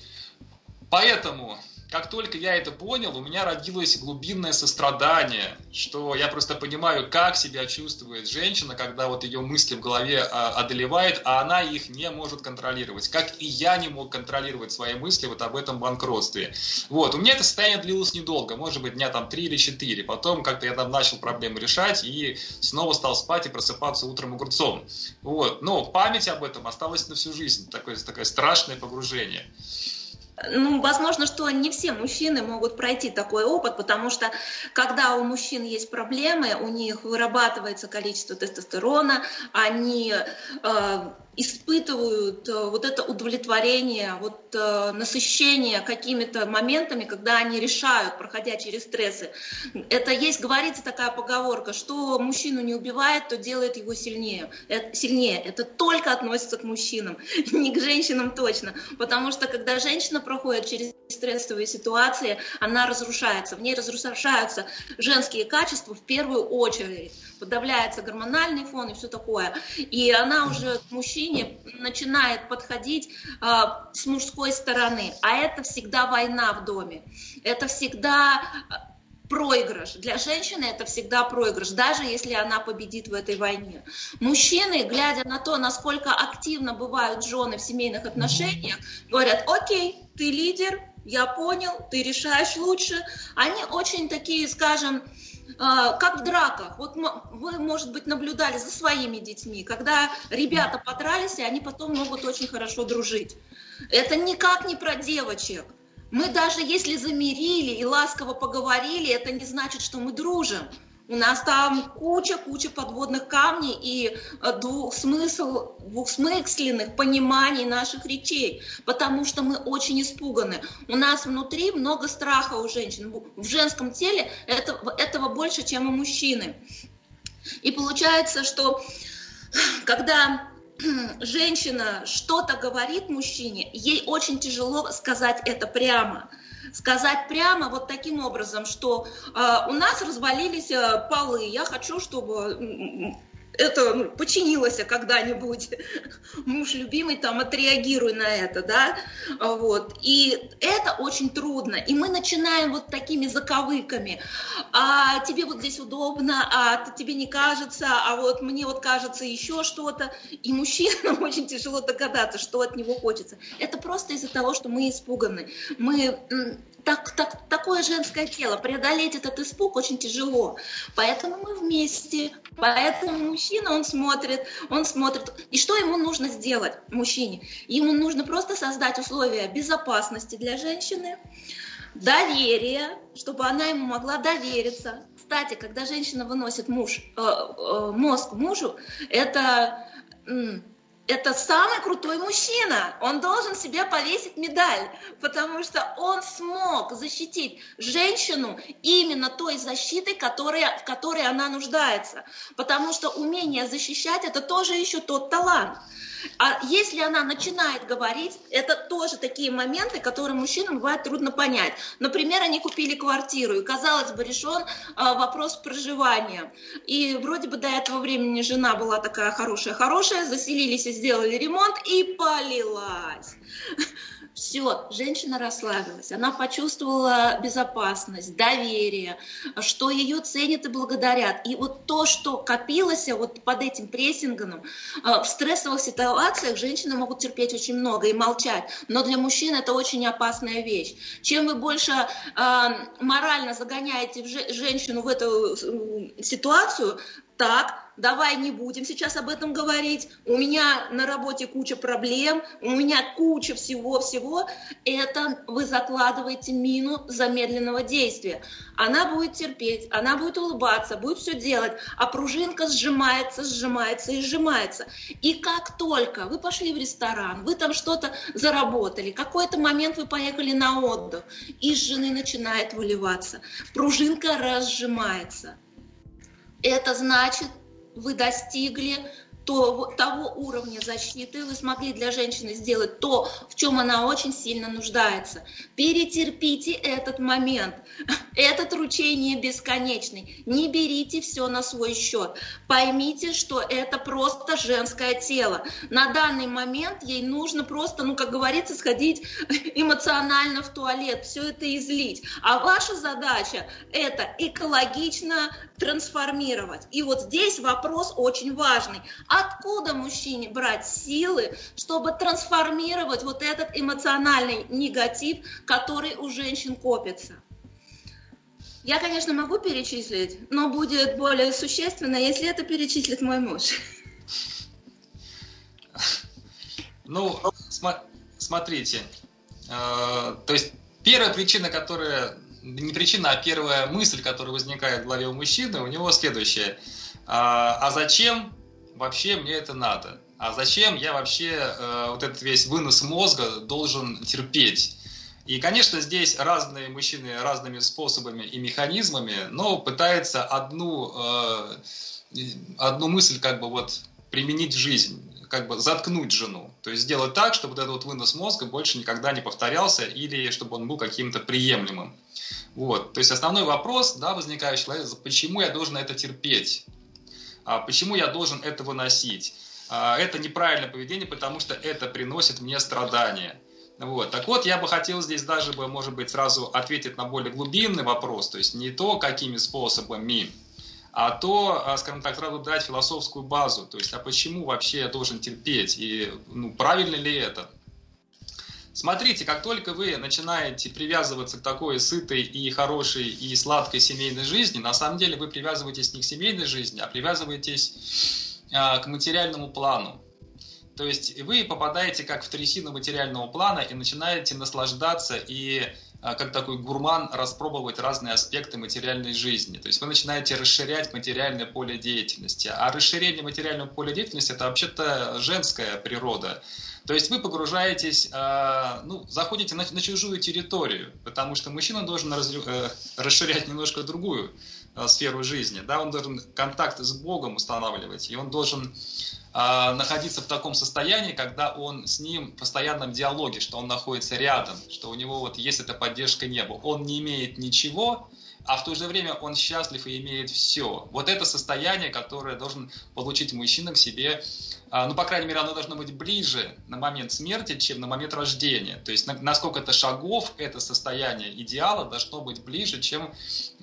Speaker 3: Поэтому... Как только я это понял, у меня родилось глубинное сострадание, что я просто понимаю, как себя чувствует женщина, когда вот ее мысли в голове а, одолевает, а она их не может контролировать. Как и я не мог контролировать свои мысли вот об этом банкротстве. Вот. У меня это состояние длилось недолго, может быть, дня там три или четыре. Потом как-то я там начал проблемы решать и снова стал спать и просыпаться утром огурцом. Вот. Но память об этом осталась на всю жизнь. Такое, такое страшное погружение.
Speaker 2: Ну, возможно, что не все мужчины могут пройти такой опыт, потому что когда у мужчин есть проблемы, у них вырабатывается количество тестостерона, они э, испытывают вот это удовлетворение, вот насыщение какими-то моментами, когда они решают, проходя через стрессы. Это есть, говорится такая поговорка, что мужчину не убивает, то делает его сильнее. Это, сильнее. Это только относится к мужчинам, не к женщинам точно. Потому что когда женщина проходит через стрессовые ситуации, она разрушается. В ней разрушаются женские качества в первую очередь. Подавляется гормональный фон и все такое. И она уже к мужчине начинает подходить э, с мужской стороны. А это всегда война в доме. Это всегда проигрыш. Для женщины это всегда проигрыш, даже если она победит в этой войне. Мужчины, глядя на то, насколько активно бывают жены в семейных отношениях, говорят: окей, ты лидер, я понял, ты решаешь лучше. Они очень такие, скажем, как в драках. Вот вы, может быть, наблюдали за своими детьми, когда ребята подрались, и они потом могут очень хорошо дружить. Это никак не про девочек. Мы даже если замирили и ласково поговорили, это не значит, что мы дружим. У нас там куча-куча подводных камней и двухсмысл, двухсмысленных пониманий наших речей, потому что мы очень испуганы. У нас внутри много страха у женщин. В женском теле это, этого больше, чем у мужчины. И получается, что когда женщина что-то говорит мужчине, ей очень тяжело сказать это прямо. Сказать прямо вот таким образом, что э, у нас развалились э, полы, я хочу, чтобы это ну, починилось когда-нибудь, муж любимый там отреагируй на это, да, вот, и это очень трудно, и мы начинаем вот такими заковыками: а тебе вот здесь удобно, а тебе не кажется, а вот мне вот кажется еще что-то, и мужчинам очень тяжело догадаться, что от него хочется. Это просто из-за того, что мы испуганы, мы... Так, так, такое женское тело, преодолеть этот испуг очень тяжело, поэтому мы вместе, поэтому мужчина, он смотрит, он смотрит, и что ему нужно сделать, мужчине? Ему нужно просто создать условия безопасности для женщины, доверия, чтобы она ему могла довериться. Кстати, когда женщина выносит муж, э, э, мозг мужу, это... М- Это самый крутой мужчина, он должен себе повесить медаль, потому что он смог защитить женщину именно той защитой, которая, в которой она нуждается. Потому что умение защищать – это тоже еще тот талант. А если она начинает говорить, это тоже такие моменты, которые мужчинам бывает трудно понять. Например, они купили квартиру, и, казалось бы, решен а, вопрос проживания. И вроде бы до этого времени жена была такая хорошая-хорошая, заселились и сделали ремонт, и полилась. Все, женщина расслабилась, она почувствовала безопасность, доверие, что ее ценят и благодарят. И вот то, что копилось вот под этим прессингом, в стрессовых ситуациях женщины могут терпеть очень много и молчать, но для мужчин это очень опасная вещь. Чем вы больше э, морально загоняете женщину в эту ситуацию, так, давай не будем сейчас об этом говорить, у меня на работе куча проблем, у меня куча всего-всего, это вы закладываете мину замедленного действия. Она будет терпеть, она будет улыбаться, будет все делать, а пружинка сжимается, сжимается и сжимается. И как только вы пошли в ресторан, вы там что-то заработали, какой-то момент вы поехали на отдых, из жены начинает выливаться, пружинка разжимается. Это значит, вы достигли то, того уровня защиты, вы смогли для женщины сделать то, в чем она очень сильно нуждается. Перетерпите этот момент. Этот ручей не бесконечный. Не берите все на свой счет. Поймите, что это просто женское тело. На данный момент ей нужно просто, ну, как говорится, сходить эмоционально в туалет, все это излить. А ваша задача – это экологично трансформировать. И вот здесь вопрос очень важный. Откуда мужчине брать силы, чтобы трансформировать вот этот эмоциональный негатив, который у женщин копится? Я, конечно, могу перечислить, но будет более существенно, если это перечислит мой муж.
Speaker 3: Ну, см- смотрите, э, то есть первая причина, которая, не причина, а первая мысль, которая возникает в голове у мужчины, у него следующая. А, а зачем вообще мне это надо? А зачем я вообще э, вот этот весь вынос мозга должен терпеть? И, конечно, здесь разные мужчины разными способами и механизмами, но пытаются одну, э, одну мысль как бы вот применить в жизнь, как бы заткнуть жену. То есть сделать так, чтобы вот этот вот вынос мозга больше никогда не повторялся или чтобы он был каким-то приемлемым. Вот. То есть основной вопрос, да, возникающий, почему я должен это терпеть? А почему я должен это выносить? А это неправильное поведение, потому что это приносит мне страдания. Вот. Так вот, я бы хотел здесь даже, бы, может быть, сразу ответить на более глубинный вопрос, то есть не то, какими способами, а то, скажем так, сразу дать философскую базу, то есть, а почему вообще я должен терпеть, и ну, правильно ли это? Смотрите, как только вы начинаете привязываться к такой сытой и хорошей и сладкой семейной жизни, на самом деле вы привязываетесь не к семейной жизни, а привязываетесь а, к материальному плану. То есть вы попадаете как в трясину материального плана и начинаете наслаждаться и как такой гурман распробовать разные аспекты материальной жизни. То есть вы начинаете расширять материальное поле деятельности. А расширение материального поля деятельности – это вообще-то женская природа. То есть вы погружаетесь, ну, заходите на, на чужую территорию, потому что мужчина должен раз, расширять немножко другую сферу жизни. Да? Он должен контакты с Богом устанавливать, и он должен находиться в таком состоянии, когда он с ним в постоянном диалоге, что он находится рядом, что у него вот есть эта поддержка неба. Он не имеет ничего, а в то же время он счастлив и имеет все. Вот это состояние, которое должен получить мужчина к себе, ну, по крайней мере, оно должно быть ближе на момент смерти, чем на момент рождения. То есть на, на сколько-то шагов это состояние идеала должно быть ближе, чем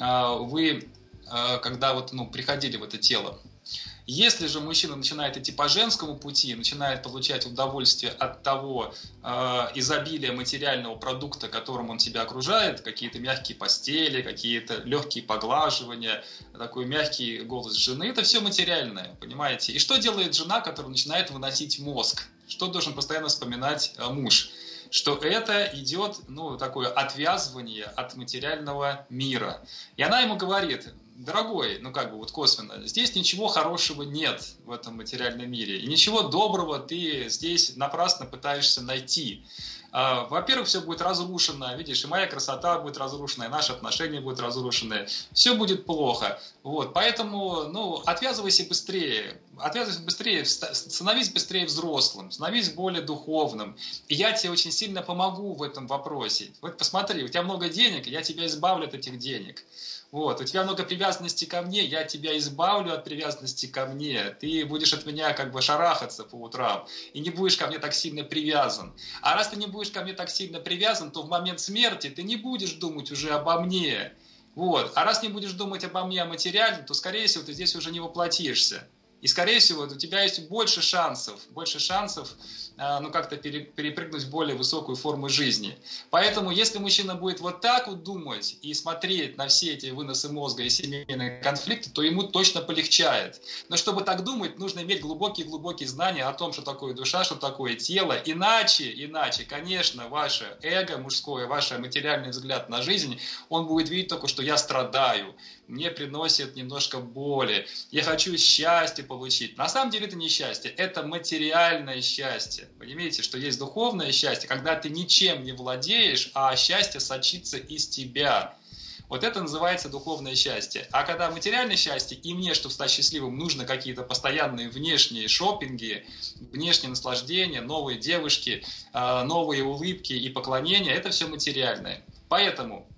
Speaker 3: вы, когда вот, ну, приходили в это тело. Если же мужчина начинает идти по женскому пути, начинает получать удовольствие от того э, изобилия материального продукта, которым он себя окружает, какие-то мягкие постели, какие-то легкие поглаживания, такой мягкий голос жены, это все материальное, понимаете? И что делает жена, которая начинает выносить мозг? Что должен постоянно вспоминать э, муж? Что это идет, ну, такое отвязывание от материального мира. И она ему говорит: дорогой, ну как бы вот косвенно, здесь ничего хорошего нет в этом материальном мире. И ничего доброго ты здесь напрасно пытаешься найти. Во-первых, все будет разрушено, видишь, и моя красота будет разрушена, и наши отношения будут разрушены. Все будет плохо. Вот, поэтому, ну, отвязывайся быстрее. Отвязывайся быстрее, становись быстрее взрослым, становись более духовным. И я тебе очень сильно помогу в этом вопросе. Вот посмотри, у тебя много денег, я тебя избавлю от этих денег. Вот, у тебя много привязанности ко мне, я тебя избавлю от привязанности ко мне. Ты будешь от меня как бы шарахаться по утрам и не будешь ко мне так сильно привязан. А раз ты не будешь ко мне так сильно привязан, то в момент смерти ты не будешь думать уже обо мне. Вот. А раз не будешь думать обо мне, о материальном, то, скорее всего, ты здесь уже не воплотишься. И, скорее всего, у тебя есть больше шансов, больше шансов, ну, как-то перепрыгнуть в более высокую форму жизни. Поэтому, если мужчина будет вот так вот думать и смотреть на все эти выносы мозга и семейные конфликты, то ему точно полегчает. Но чтобы так думать, нужно иметь глубокие-глубокие знания о том, что такое душа, что такое тело. Иначе, иначе, конечно, ваше эго мужское, ваш материальный взгляд на жизнь, он будет видеть только, что я страдаю. Мне приносит немножко боли, я хочу счастье получить. На самом деле это не счастье, это материальное счастье. Понимаете, что есть духовное счастье, когда ты ничем не владеешь, а счастье сочится из тебя. Вот это называется духовное счастье. А когда материальное счастье, и мне, чтобы стать счастливым, нужно какие-то постоянные внешние шопинги, внешние наслаждения, новые девушки, новые улыбки и поклонения, это все материальное. Поэтому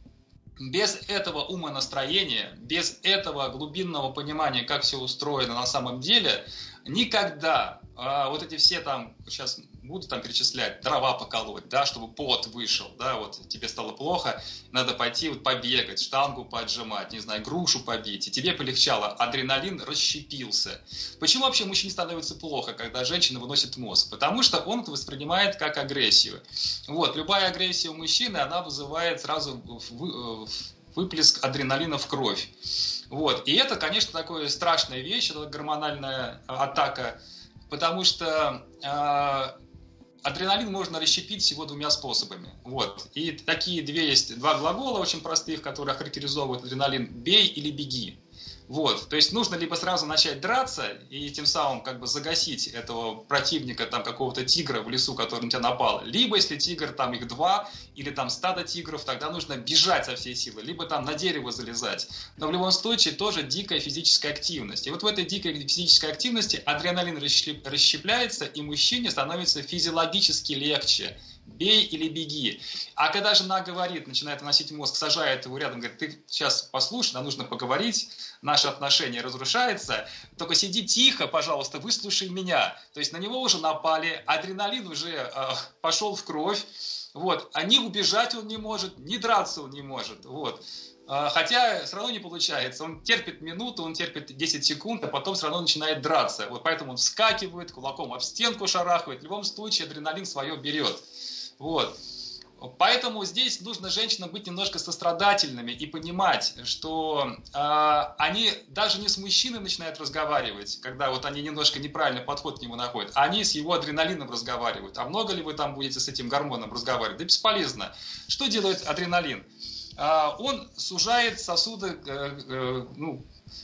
Speaker 3: без этого умонастроения, без этого глубинного понимания, как все устроено на самом деле, никогда а, вот эти все там, сейчас буду там перечислять, дрова поколоть, да, чтобы пот вышел, да, вот тебе стало плохо, надо пойти вот побегать, штангу поотжимать, не знаю, грушу побить, и тебе полегчало, адреналин расщепился. Почему вообще мужчине становится плохо, когда женщина выносит мозг? Потому что он это воспринимает как агрессию. Вот, любая агрессия у мужчины, она вызывает сразу выплеск адреналина в кровь. Вот, и это, конечно, такая страшная вещь, это гормональная атака, потому что э, адреналин можно расщепить всего двумя способами. Вот. И такие две есть, два глагола очень простых, которые характеризовывают адреналин: бей или беги. Вот, то есть нужно либо сразу начать драться и тем самым как бы загасить этого противника, там какого-то тигра в лесу, который на тебя напал, либо если тигр, там их два, или там стадо тигров, тогда нужно бежать со всей силы, либо там на дерево залезать. Но в любом случае тоже дикая физическая активность. И вот в этой дикой физической активности адреналин расщепляется, и мужчине становится физиологически легче. Бей или беги. А когда жена говорит, начинает выносить мозг, сажает его рядом, говорит, ты сейчас послушай, нам нужно поговорить, наши отношения разрушаются, только сиди тихо, пожалуйста, выслушай меня. То есть на него уже напали, адреналин уже э, пошел в кровь, вот, а ни убежать он не может, ни драться он не может, вот. Хотя все равно не получается. Он терпит минуту, он терпит десять секунд, а потом все равно начинает драться. Вот поэтому он вскакивает, кулаком об стенку шарахает. В любом случае адреналин свое берет. Вот. Поэтому здесь нужно женщинам быть немножко сострадательными и понимать, что э, они даже не с мужчиной начинают разговаривать, когда вот они немножко неправильный подход к нему находят, а они с его адреналином разговаривают. А много ли вы там будете с этим гормоном разговаривать? Да бесполезно. Что делает адреналин? Он сужает сосуды, ну,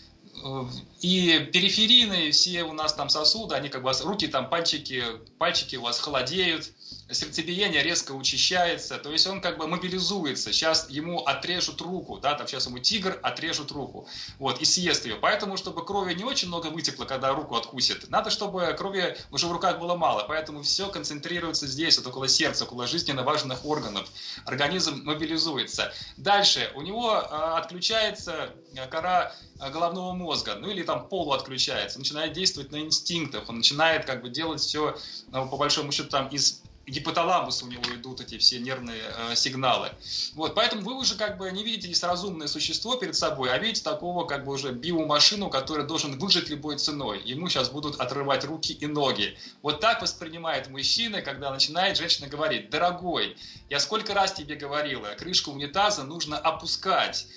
Speaker 3: и периферийные все у нас там сосуды, они как бы, руки там, пальчики, пальчики у вас холодеют, сердцебиение резко учащается, то есть он как бы мобилизуется, сейчас ему отрежут руку, да, там сейчас ему тигр отрежут руку, вот, и съест ее, поэтому, чтобы крови не очень много вытекло, когда руку откусит, надо, чтобы крови уже в руках было мало, поэтому все концентрируется здесь, вот около сердца, около жизненно важных органов, организм мобилизуется. Дальше, у него а, отключается кора головного мозга, ну или там полуотключается, начинает действовать на инстинктах, он начинает как бы делать все, ну, по большому счету, там из гипоталамуса у него идут эти все нервные э, сигналы. Вот, поэтому вы уже как бы не видите здесь разумное существо перед собой, а видите такого как бы уже биомашину, который должен выжить любой ценой. Ему сейчас будут отрывать руки и ноги. Вот так воспринимает мужчина, когда начинает женщина говорить: дорогой, я сколько раз тебе говорила, крышку унитаза нужно опускать.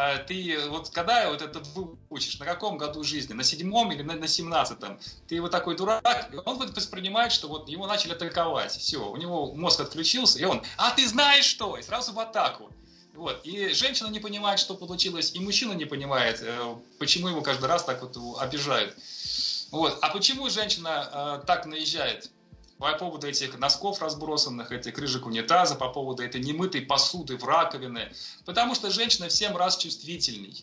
Speaker 3: Ты вот когда вот это выучишь, на каком году жизни, на седьмом или на, на семнадцатом, ты вот такой дурак, он вот воспринимает, что вот его начали атаковать, все, у него мозг отключился, и он, а ты знаешь что, и сразу в атаку. Вот. И женщина не понимает, что получилось, и мужчина не понимает, почему его каждый раз так вот обижают. Вот. А почему женщина так наезжает? По поводу этих носков разбросанных, этих крышек унитаза, по поводу этой немытой посуды в раковины. Потому что женщина в семь раз чувствительней.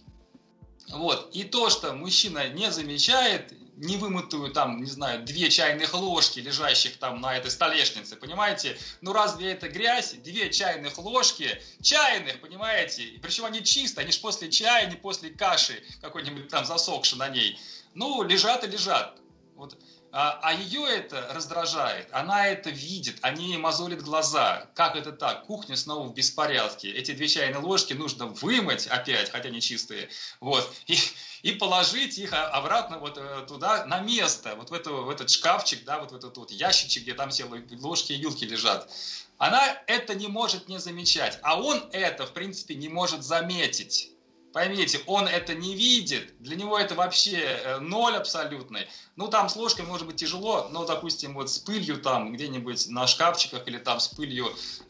Speaker 3: Вот. И то, что мужчина не замечает, невымытую там, не знаю, две чайных ложки, лежащих там на этой столешнице, понимаете? Ну разве это грязь? Две чайных ложки, чайных, понимаете? Причем они чистые, они же после чая, не после каши какой-нибудь там засохшей на ней. Ну, лежат и лежат. Вот. А, а ее это раздражает, она это видит, они ей мозолят глаза. Как это так? Кухня снова в беспорядке. Эти две чайные ложки нужно вымыть опять, хотя они чистые, вот, и, и положить их обратно вот туда, на место, вот в, эту, в этот шкафчик, да, вот в этот вот ящичек, где там все ложки и вилки лежат. Она это не может не замечать, а он это, в принципе, не может заметить. Поймите, он это не видит, для него это вообще ноль абсолютный. Ну, там с ложкой может быть тяжело, но, допустим, вот с пылью там где-нибудь на шкафчиках или там с пылью,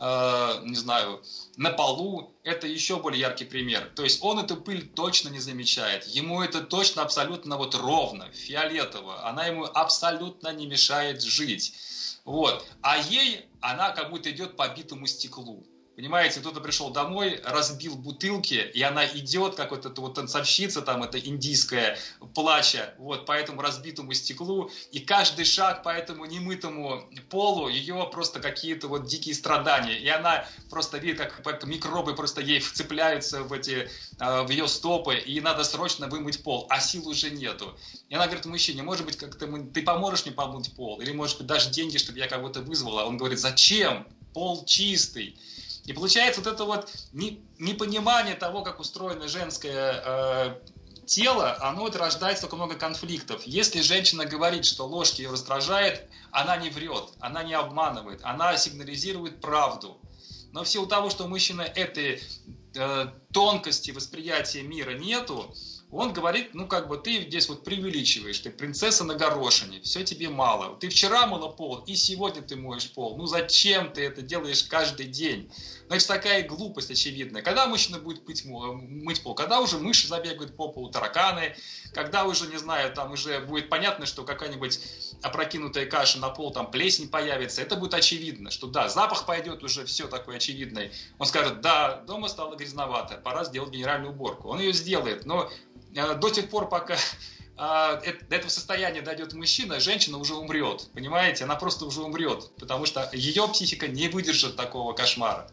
Speaker 3: э, не знаю, на полу, это еще более яркий пример. То есть он эту пыль точно не замечает, ему это точно абсолютно вот ровно, фиолетово, она ему абсолютно не мешает жить. Вот. А ей она как будто идет по битому стеклу. Понимаете, кто-то пришел домой, разбил бутылки, и она идет, как вот эта вот танцовщица, там, эта индийская, плача, вот, по этому разбитому стеклу, и каждый шаг по этому немытому полу, ее просто какие-то вот дикие страдания, и она просто видит, как, как микробы просто ей вцепляются в эти, в ее стопы, и надо срочно вымыть пол, а сил уже нету. И она говорит мужчине: может быть, как-то ты поможешь мне помыть пол, или, может быть, дашь деньги, чтобы я кого-то вызвала. Он говорит: зачем? Пол чистый. И получается вот это вот непонимание того, как устроено женское э, тело, оно вот рождает столько много конфликтов. Если женщина говорит, что ложки ее раздражает, она не врет, она не обманывает, она сигнализирует правду. Но в силу того, что у мужчины этой э, тонкости восприятия мира нету, он говорит, ну как бы ты здесь вот преувеличиваешь, ты принцесса на горошине, все тебе мало. Ты вчера мыла пол, и сегодня ты моешь пол. Ну зачем ты это делаешь каждый день? Ну это такая глупость очевидная. Когда мужчина будет мыть, мыть пол? Когда уже мыши забегают по полу, тараканы, когда уже, не знаю, там уже будет понятно, что какая-нибудь опрокинутая каша на пол, там плесень появится, это будет очевидно, что да, запах пойдет уже, все такое очевидное. Он скажет, да, дома стало грязновато, пора сделать генеральную уборку. Он ее сделает, но э, до тех пор, пока э, до этого состояния дойдет мужчина, женщина уже умрет, понимаете? Она просто уже умрет, потому что ее психика не выдержит такого кошмара.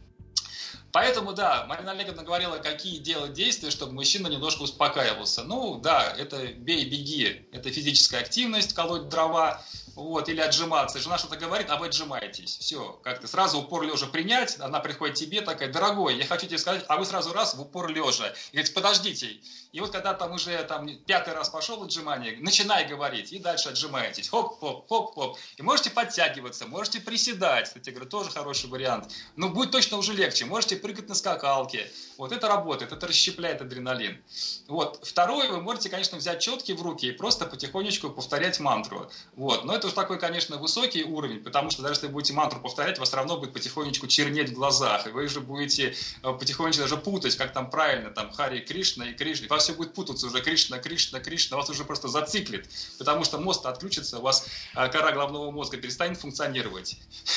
Speaker 3: Поэтому, да, Марина Олеговна говорила, какие делать действия, чтобы мужчина немножко успокаивался. Ну, да, это бей, беги, это физическая активность, колоть дрова, вот, или отжиматься. Жена что-то говорит, а вы отжимаетесь. Все, как-то сразу упор лежа принять, она приходит к тебе такая, дорогой, я хочу тебе сказать, а вы сразу раз в упор лежа. И говорит, подождите. И вот когда там уже там, пятый раз пошел отжимание, начинай говорить, и дальше отжимаетесь. Хоп-хоп, хоп-хоп. И можете подтягиваться, можете приседать. Кстати, говорю, тоже хороший вариант. Но будет точно уже легче. Можете прыгать на скакалке. Вот это работает, это расщепляет адреналин. Вот. Второе, вы можете, конечно, взять четки в руки и просто потихонечку повторять мантру. Вот. Но это уж такой, конечно, высокий уровень, потому что даже если вы будете мантру повторять, у вас все равно будет потихонечку чернеть в глазах. И вы же будете потихонечку даже путать, как там правильно, там Хари Кришна и Кришна. И у вас все будет путаться уже Кришна, Кришна, Кришна. Вас уже просто зациклит, потому что мозг отключится, у вас кора головного мозга перестанет функционировать.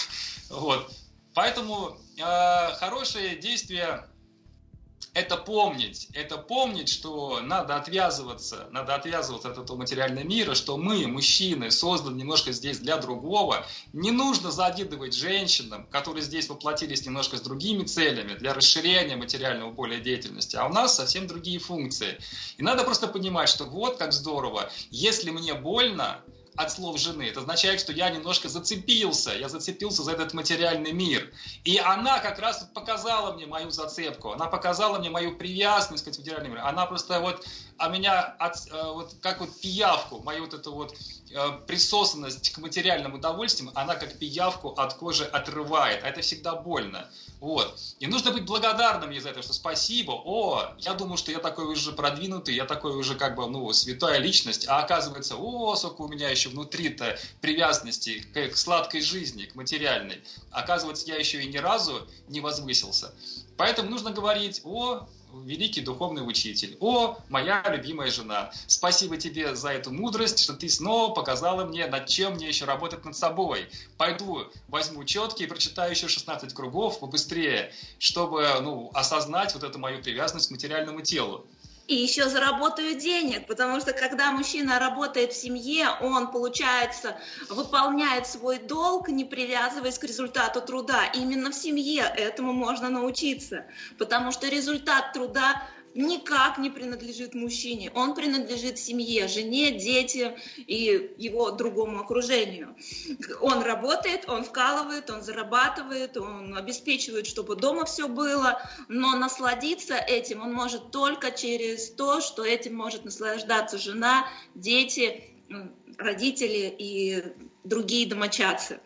Speaker 3: Вот. Поэтому э, хорошее действие – это помнить, это помнить, что надо отвязываться, надо отвязываться от этого материального мира, что мы, мужчины, созданы немножко здесь для другого. Не нужно завидовать женщинам, которые здесь воплотились немножко с другими целями, для расширения материального поля деятельности, а у нас совсем другие функции. И надо просто понимать, что вот как здорово, если мне больно от слов жены, это означает, что я немножко зацепился, я зацепился за этот материальный мир. И она как раз показала мне мою зацепку, она показала мне мою привязанность к материальному миру. Она просто вот, а меня, от, вот, как вот пиявку, мою вот эту вот присосанность к материальным удовольствиям, она как пиявку от кожи отрывает, а это всегда больно. Вот. И нужно быть благодарным ей за это, что спасибо, о, я думал, что я такой уже продвинутый, я такой уже как бы, ну, святая личность, а оказывается, о, сколько у меня еще внутри-то привязанности к, к сладкой жизни, к материальной. Оказывается, я еще и ни разу не возвысился. Поэтому нужно говорить, о, великий духовный учитель, о, моя любимая жена, спасибо тебе за эту мудрость, что ты снова показала мне, над чем мне еще работать над собой. Пойду возьму четки и прочитаю еще шестнадцать кругов побыстрее, чтобы, ну, осознать вот эту мою привязанность к материальному телу.
Speaker 2: И еще заработаю денег, потому что когда мужчина работает в семье, он, получается, выполняет свой долг, не привязываясь к результату труда. И именно в семье этому можно научиться, потому что результат труда никак не принадлежит мужчине, он принадлежит семье, жене, детям и его другому окружению. Он работает, он вкалывает, он зарабатывает, он обеспечивает, чтобы дома все было, но насладиться этим он может только через то, что этим может наслаждаться жена, дети, родители и другие домочадцы.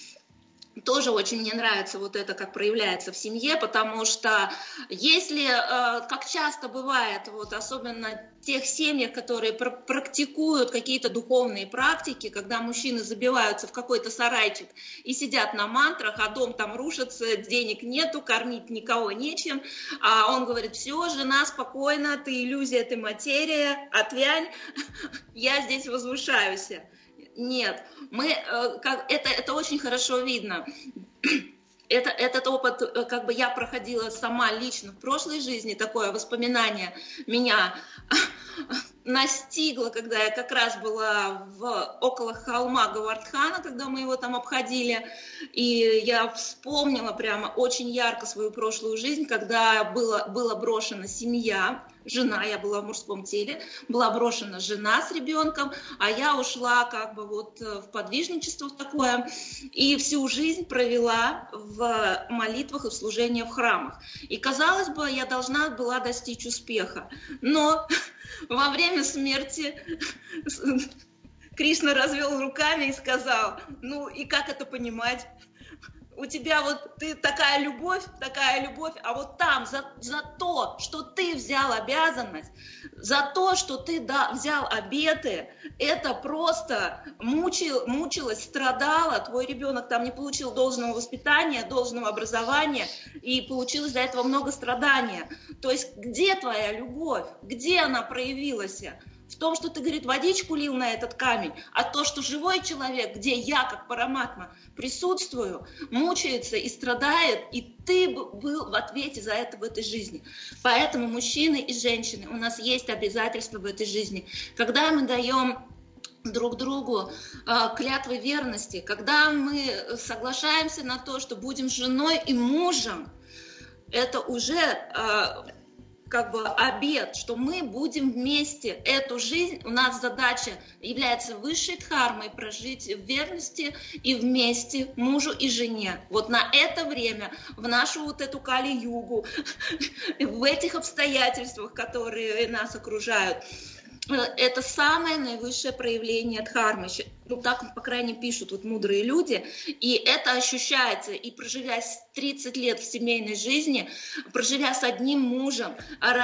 Speaker 2: Тоже очень мне нравится вот это, как проявляется в семье, потому что если, как часто бывает, вот особенно в тех семьях, которые практикуют какие-то духовные практики, когда мужчины забиваются в какой-то сарайчик и сидят на мантрах, а дом там рушится, денег нету, кормить никого нечем, а он говорит, все, жена, спокойно, ты иллюзия, ты материя, отвянь, я здесь возвышаюсь. Нет, мы, как, это, это очень хорошо видно. Это, этот опыт, как бы я проходила сама лично в прошлой жизни, такое воспоминание меня настигло, когда я как раз была в, около холма Говардхана, когда мы его там обходили, и я вспомнила прямо очень ярко свою прошлую жизнь, когда была, была брошена семья, жена, я была в мужском теле, была брошена жена с ребенком, а я ушла как бы вот в подвижничество такое, и всю жизнь провела в молитвах и в служении в храмах. И, казалось бы, я должна была достичь успеха, но во время смерти Кришна развел руками и сказал, ну и как это понимать? у тебя вот ты такая любовь, такая любовь, а вот там за, за то, что ты взял обязанность, за то, что ты да, взял обеты, это просто мучил, мучилась, страдала, твой ребенок там не получил должного воспитания, должного образования, и получилось для этого много страдания. То есть где твоя любовь, где она проявилась? В том, что ты, говорит, водичку лил на этот камень, а то, что живой человек, где я, как Параматма, присутствую, мучается и страдает, и ты был в ответе за это в этой жизни. Поэтому мужчины и женщины, у нас есть обязательства в этой жизни. Когда мы даем друг другу э, клятвы верности, когда мы соглашаемся на то, что будем женой и мужем, это уже... Э, как бы обет, что мы будем вместе эту жизнь, у нас задача является высшей дхармой прожить в верности и вместе мужу и жене. Вот на это время, в нашу вот эту Кали-югу, в этих обстоятельствах, которые нас окружают, это самое наивысшее проявление дхармы. Ну, так, по крайней мере, пишут вот мудрые люди. И это ощущается. И проживя тридцать лет в семейной жизни, проживя с одним мужем,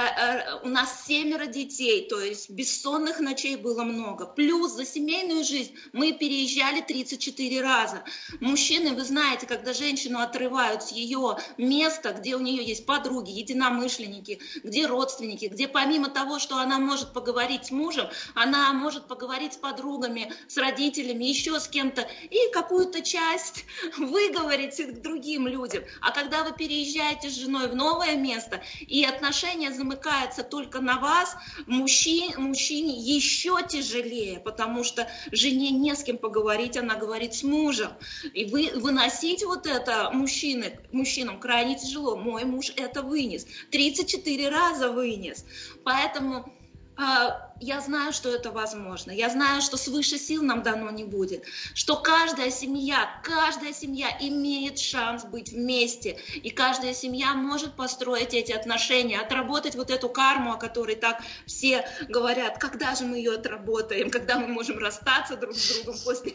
Speaker 2: у нас семеро детей, то есть бессонных ночей было много. Плюс за семейную жизнь мы переезжали тридцать четыре раза. Мужчины, вы знаете, когда женщину отрывают с ее места, где у нее есть подруги, единомышленники, где родственники, где помимо того, что она может поговорить с мужем, она может поговорить с подругами, с родителями, еще с кем-то, и какую-то часть выговорить к другим людям. А когда вы переезжаете с женой в новое место, и отношения замыкаются только на вас, мужчине, мужчине еще тяжелее, потому что жене не с кем поговорить, она говорит с мужем. И вы, выносить вот это мужчины, мужчинам крайне тяжело. Мой муж это вынес. тридцать четыре раза вынес. Поэтому... Я знаю, что это возможно. Я знаю, что свыше сил нам дано не будет. Что каждая семья, каждая семья имеет шанс быть вместе. И каждая семья может построить эти отношения, отработать вот эту карму, о которой так все говорят. Когда же мы ее отработаем? Когда мы можем расстаться друг с другом после,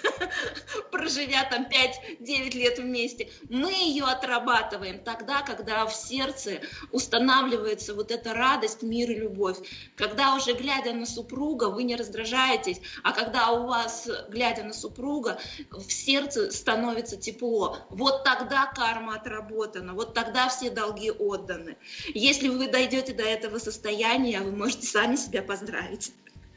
Speaker 2: проживя там пять-девять лет вместе? Мы ее отрабатываем тогда, когда в сердце устанавливается вот эта радость, мир и любовь. Когда уже глядя глядя на супруга, вы не раздражаетесь, а когда у вас, глядя на супруга, в сердце становится тепло, вот тогда карма отработана, вот тогда все долги отданы. Если вы дойдете до этого состояния, вы можете сами себя поздравить.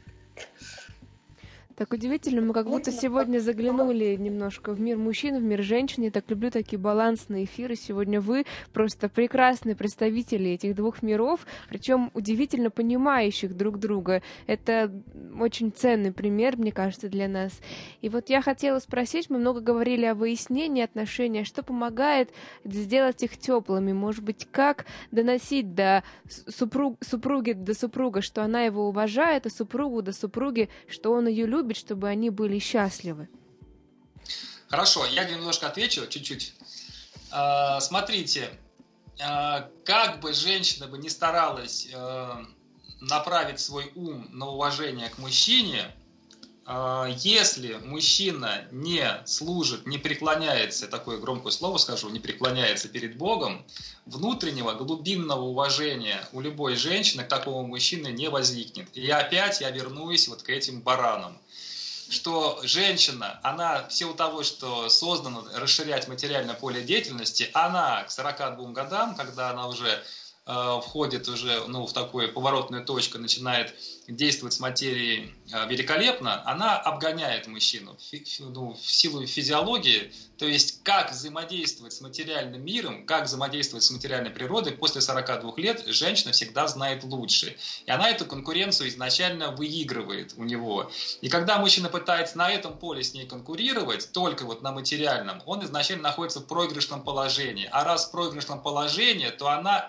Speaker 1: Так удивительно, мы как будто сегодня заглянули немножко в мир мужчин, в мир женщин. Я так люблю такие балансные эфиры. Сегодня вы просто прекрасные представители этих двух миров, причем удивительно понимающих друг друга. Это очень ценный пример, мне кажется, для нас. И вот я хотела спросить, мы много говорили о выяснении отношений, что помогает сделать их теплыми? Может быть, как доносить до супруг, супруги до супруга, что она его уважает, а супругу до супруги, что он ее любит, чтобы они были счастливы?
Speaker 3: Хорошо, я немножко отвечу, чуть-чуть. Смотрите, как бы женщина бы не старалась направить свой ум на уважение к мужчине, если мужчина не служит, не преклоняется, такое громкое слово скажу, не преклоняется перед Богом, внутреннего глубинного уважения у любой женщины к такому мужчине не возникнет. И опять я вернусь вот к этим баранам. Что женщина, она в силу того, что создана расширять материальное поле деятельности, она к сорока двум годам, когда она уже э, входит уже, ну, в такую поворотную точку, начинает действовать с материей э, великолепно, она обгоняет мужчину фи, ну, в силу физиологии. То есть как взаимодействовать с материальным миром, как взаимодействовать с материальной природой после сорока двух лет женщина всегда знает лучше. И она эту конкуренцию изначально выигрывает у него. И когда мужчина пытается на этом поле с ней конкурировать, только вот на материальном, он изначально находится в проигрышном положении. А раз в проигрышном положении, то она это будет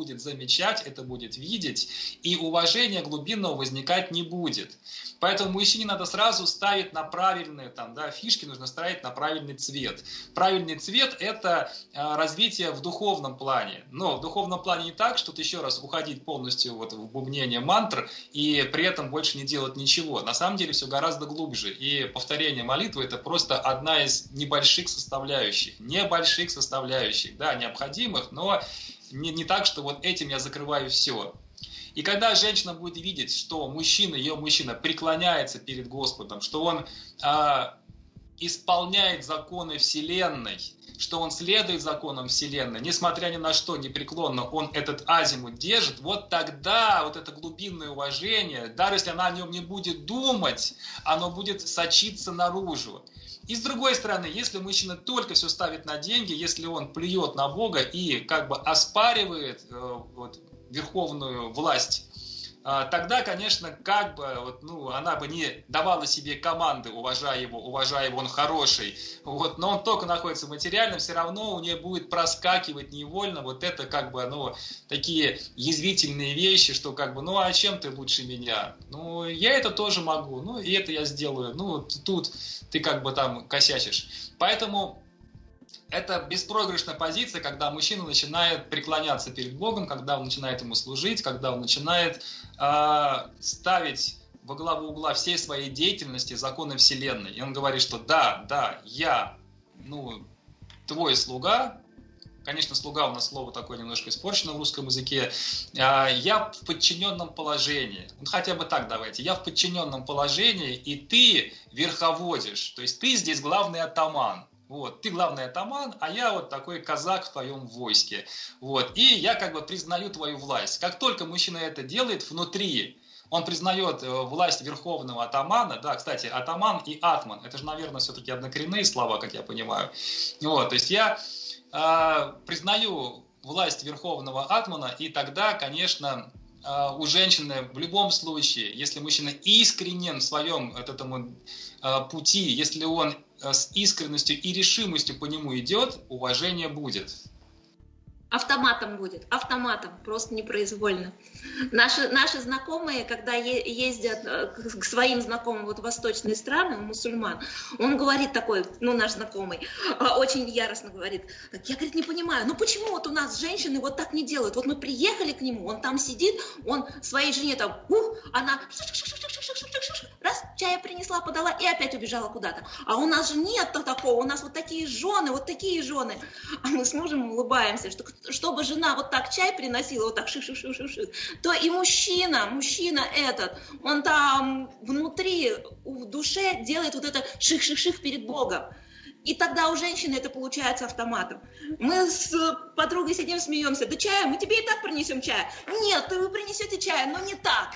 Speaker 3: будет замечать, это будет видеть, и уважения глубинного возникать не будет. Поэтому мужчине надо сразу ставить на правильные там, да, фишки, нужно ставить на правильный цвет. Правильный цвет – это э, развитие в духовном плане. Но в духовном плане не так, что еще раз уходить полностью вот в бубнение мантр и при этом больше не делать ничего. На самом деле все гораздо глубже. И повторение молитвы – это просто одна из небольших составляющих. Небольших составляющих, да, необходимых, но не, не так, что вот этим я закрываю все. И когда женщина будет видеть, что мужчина, ее мужчина преклоняется перед Господом, что он а, исполняет законы Вселенной, что он следует законам Вселенной, несмотря ни на что, непреклонно он этот азимут держит, вот тогда вот это глубинное уважение, даже если она о нем не будет думать, оно будет сочиться наружу. И с другой стороны, если мужчина только все ставит на деньги, если он плюет на Бога и как бы оспаривает э, вот, верховную власть, тогда, конечно, как бы вот, ну, она бы не давала себе команды, уважая его, уважая его, он хороший, вот, но он только находится в материальном, все равно у нее будет проскакивать невольно вот это как бы, ну, такие язвительные вещи, что как бы, ну, а чем ты лучше меня? Ну, я это тоже могу, ну, и это я сделаю, ну, тут ты как бы там косячишь. Поэтому это беспроигрышная позиция, когда мужчина начинает преклоняться перед Богом, когда он начинает ему служить, когда он начинает э, ставить во главу угла всей своей деятельности законы Вселенной. И он говорит, что да, да, я, ну, твой слуга. Конечно, слуга у нас слово такое немножко испорчено в русском языке. Я в подчиненном положении. Ну, хотя бы так давайте. Я в подчиненном положении, и ты верховодишь. То есть ты здесь главный атаман. Вот, ты главный атаман, а я вот такой казак в твоем войске. Вот, и я как бы признаю твою власть. Как только мужчина это делает внутри, он признает власть верховного атамана. Да, кстати, атаман и атман, это же, наверное, все-таки однокоренные слова, как я понимаю. Вот, то есть я э, признаю власть верховного атмана, и тогда, конечно, э, у женщины в любом случае, если мужчина искренен в своем вот этому э, пути, если он с искренностью и решимостью по нему идет, уважение будет.
Speaker 2: Автоматом будет, автоматом, просто непроизвольно. Наши, наши знакомые, когда е- ездят к своим знакомым вот, в восточные страны, мусульман, он говорит такой, ну наш знакомый, очень яростно говорит, я, говорит, не понимаю, ну почему вот у нас женщины вот так не делают? Вот мы приехали к нему, он там сидит, он своей жене там, ух, она раз, чая принесла, подала и опять убежала куда-то. А у нас же нет такого, у нас вот такие жены, вот такие жены. А мы с мужем улыбаемся, что чтобы жена вот так чай приносила, вот так ших-ших-ших-ших, то и мужчина, мужчина этот, он там внутри, в душе делает вот это ших-ших-ших перед Богом. И тогда у женщины это получается автоматом. Мы с подругой сидим, смеемся. Да чая, мы тебе и так принесем чая. Нет, вы принесете чая, но не так.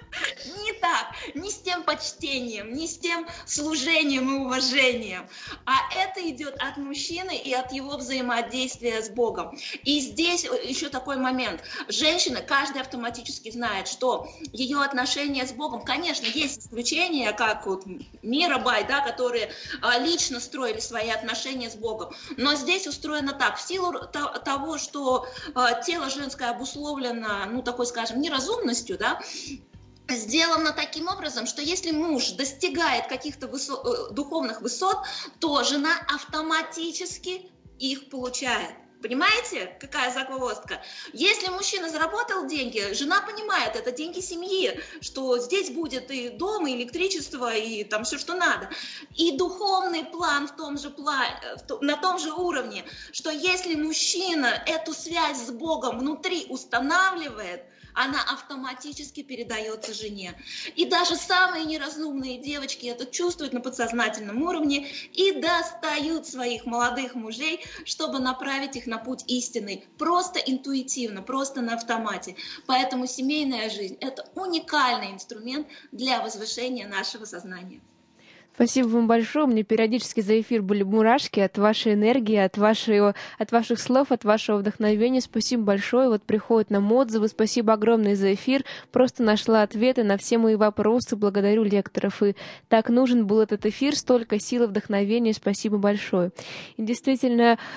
Speaker 2: Не так. Не с тем почтением, не с тем служением и уважением. А это идет от мужчины и от его взаимодействия с Богом. И здесь еще такой момент. Женщина, каждый автоматически знает, что ее отношения с Богом, конечно, есть исключения, как вот Мирабай, да, которые лично строили свои отношения с Богом. Но здесь устроено так, в силу того, что э, тело женское обусловлено, ну, такой, скажем, неразумностью, да, сделано таким образом, что если муж достигает каких-то высо- э, духовных высот, то жена автоматически их получает. Понимаете, какая загвоздка? Если мужчина заработал деньги, жена понимает, это деньги семьи, что здесь будет и дом, и электричество, и там все, что надо. И духовный план в том же плане, на том же уровне, что если мужчина эту связь с Богом внутри устанавливает, она автоматически передается жене. И даже самые неразумные девочки это чувствуют на подсознательном уровне и достают своих молодых мужей, чтобы направить их на путь истинный. Просто интуитивно, просто на автомате. Поэтому семейная жизнь – это уникальный инструмент для возвышения нашего сознания.
Speaker 1: Спасибо вам большое. Мне периодически за эфир были мурашки от вашей энергии, от, вашей, от ваших слов, от вашего вдохновения. Спасибо большое. Вот приходят нам отзывы. Спасибо огромное за эфир. Просто нашла ответы на все мои вопросы. Благодарю лекторов. И так нужен был этот эфир. Столько сил и вдохновения. Спасибо большое. И действительно,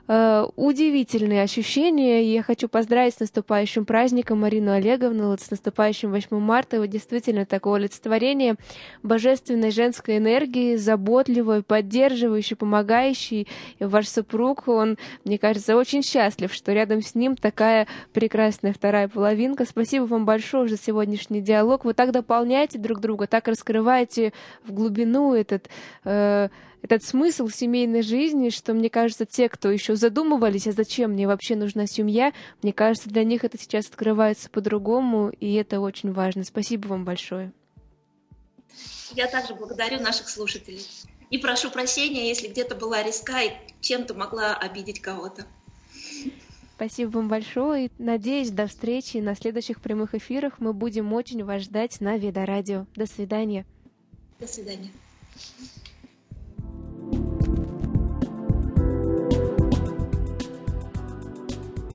Speaker 1: э, удивительные ощущения. И я хочу поздравить с наступающим праздником Марину Олеговну, вот с наступающим восьмым марта. Вы действительно такое олицетворение божественной женской энергии, заботливой, поддерживающей, помогающей. И ваш супруг, он, мне кажется, очень счастлив, что рядом с ним такая прекрасная вторая половинка. Спасибо вам большое за сегодняшний диалог. Вы так дополняете друг друга, так раскрываете в глубину этот, э, этот смысл семейной жизни, что, мне кажется, те, кто еще задумывались, а зачем мне вообще нужна семья, мне кажется, для них это сейчас открывается по-другому, и это очень важно. Спасибо вам большое.
Speaker 2: Я также благодарю наших слушателей. И прошу прощения, если где-то была резка и чем-то могла обидеть кого-то.
Speaker 1: Спасибо вам большое. Надеюсь, до встречи на следующих прямых эфирах. Мы будем очень вас ждать на Веда Радио. До свидания.
Speaker 2: До свидания.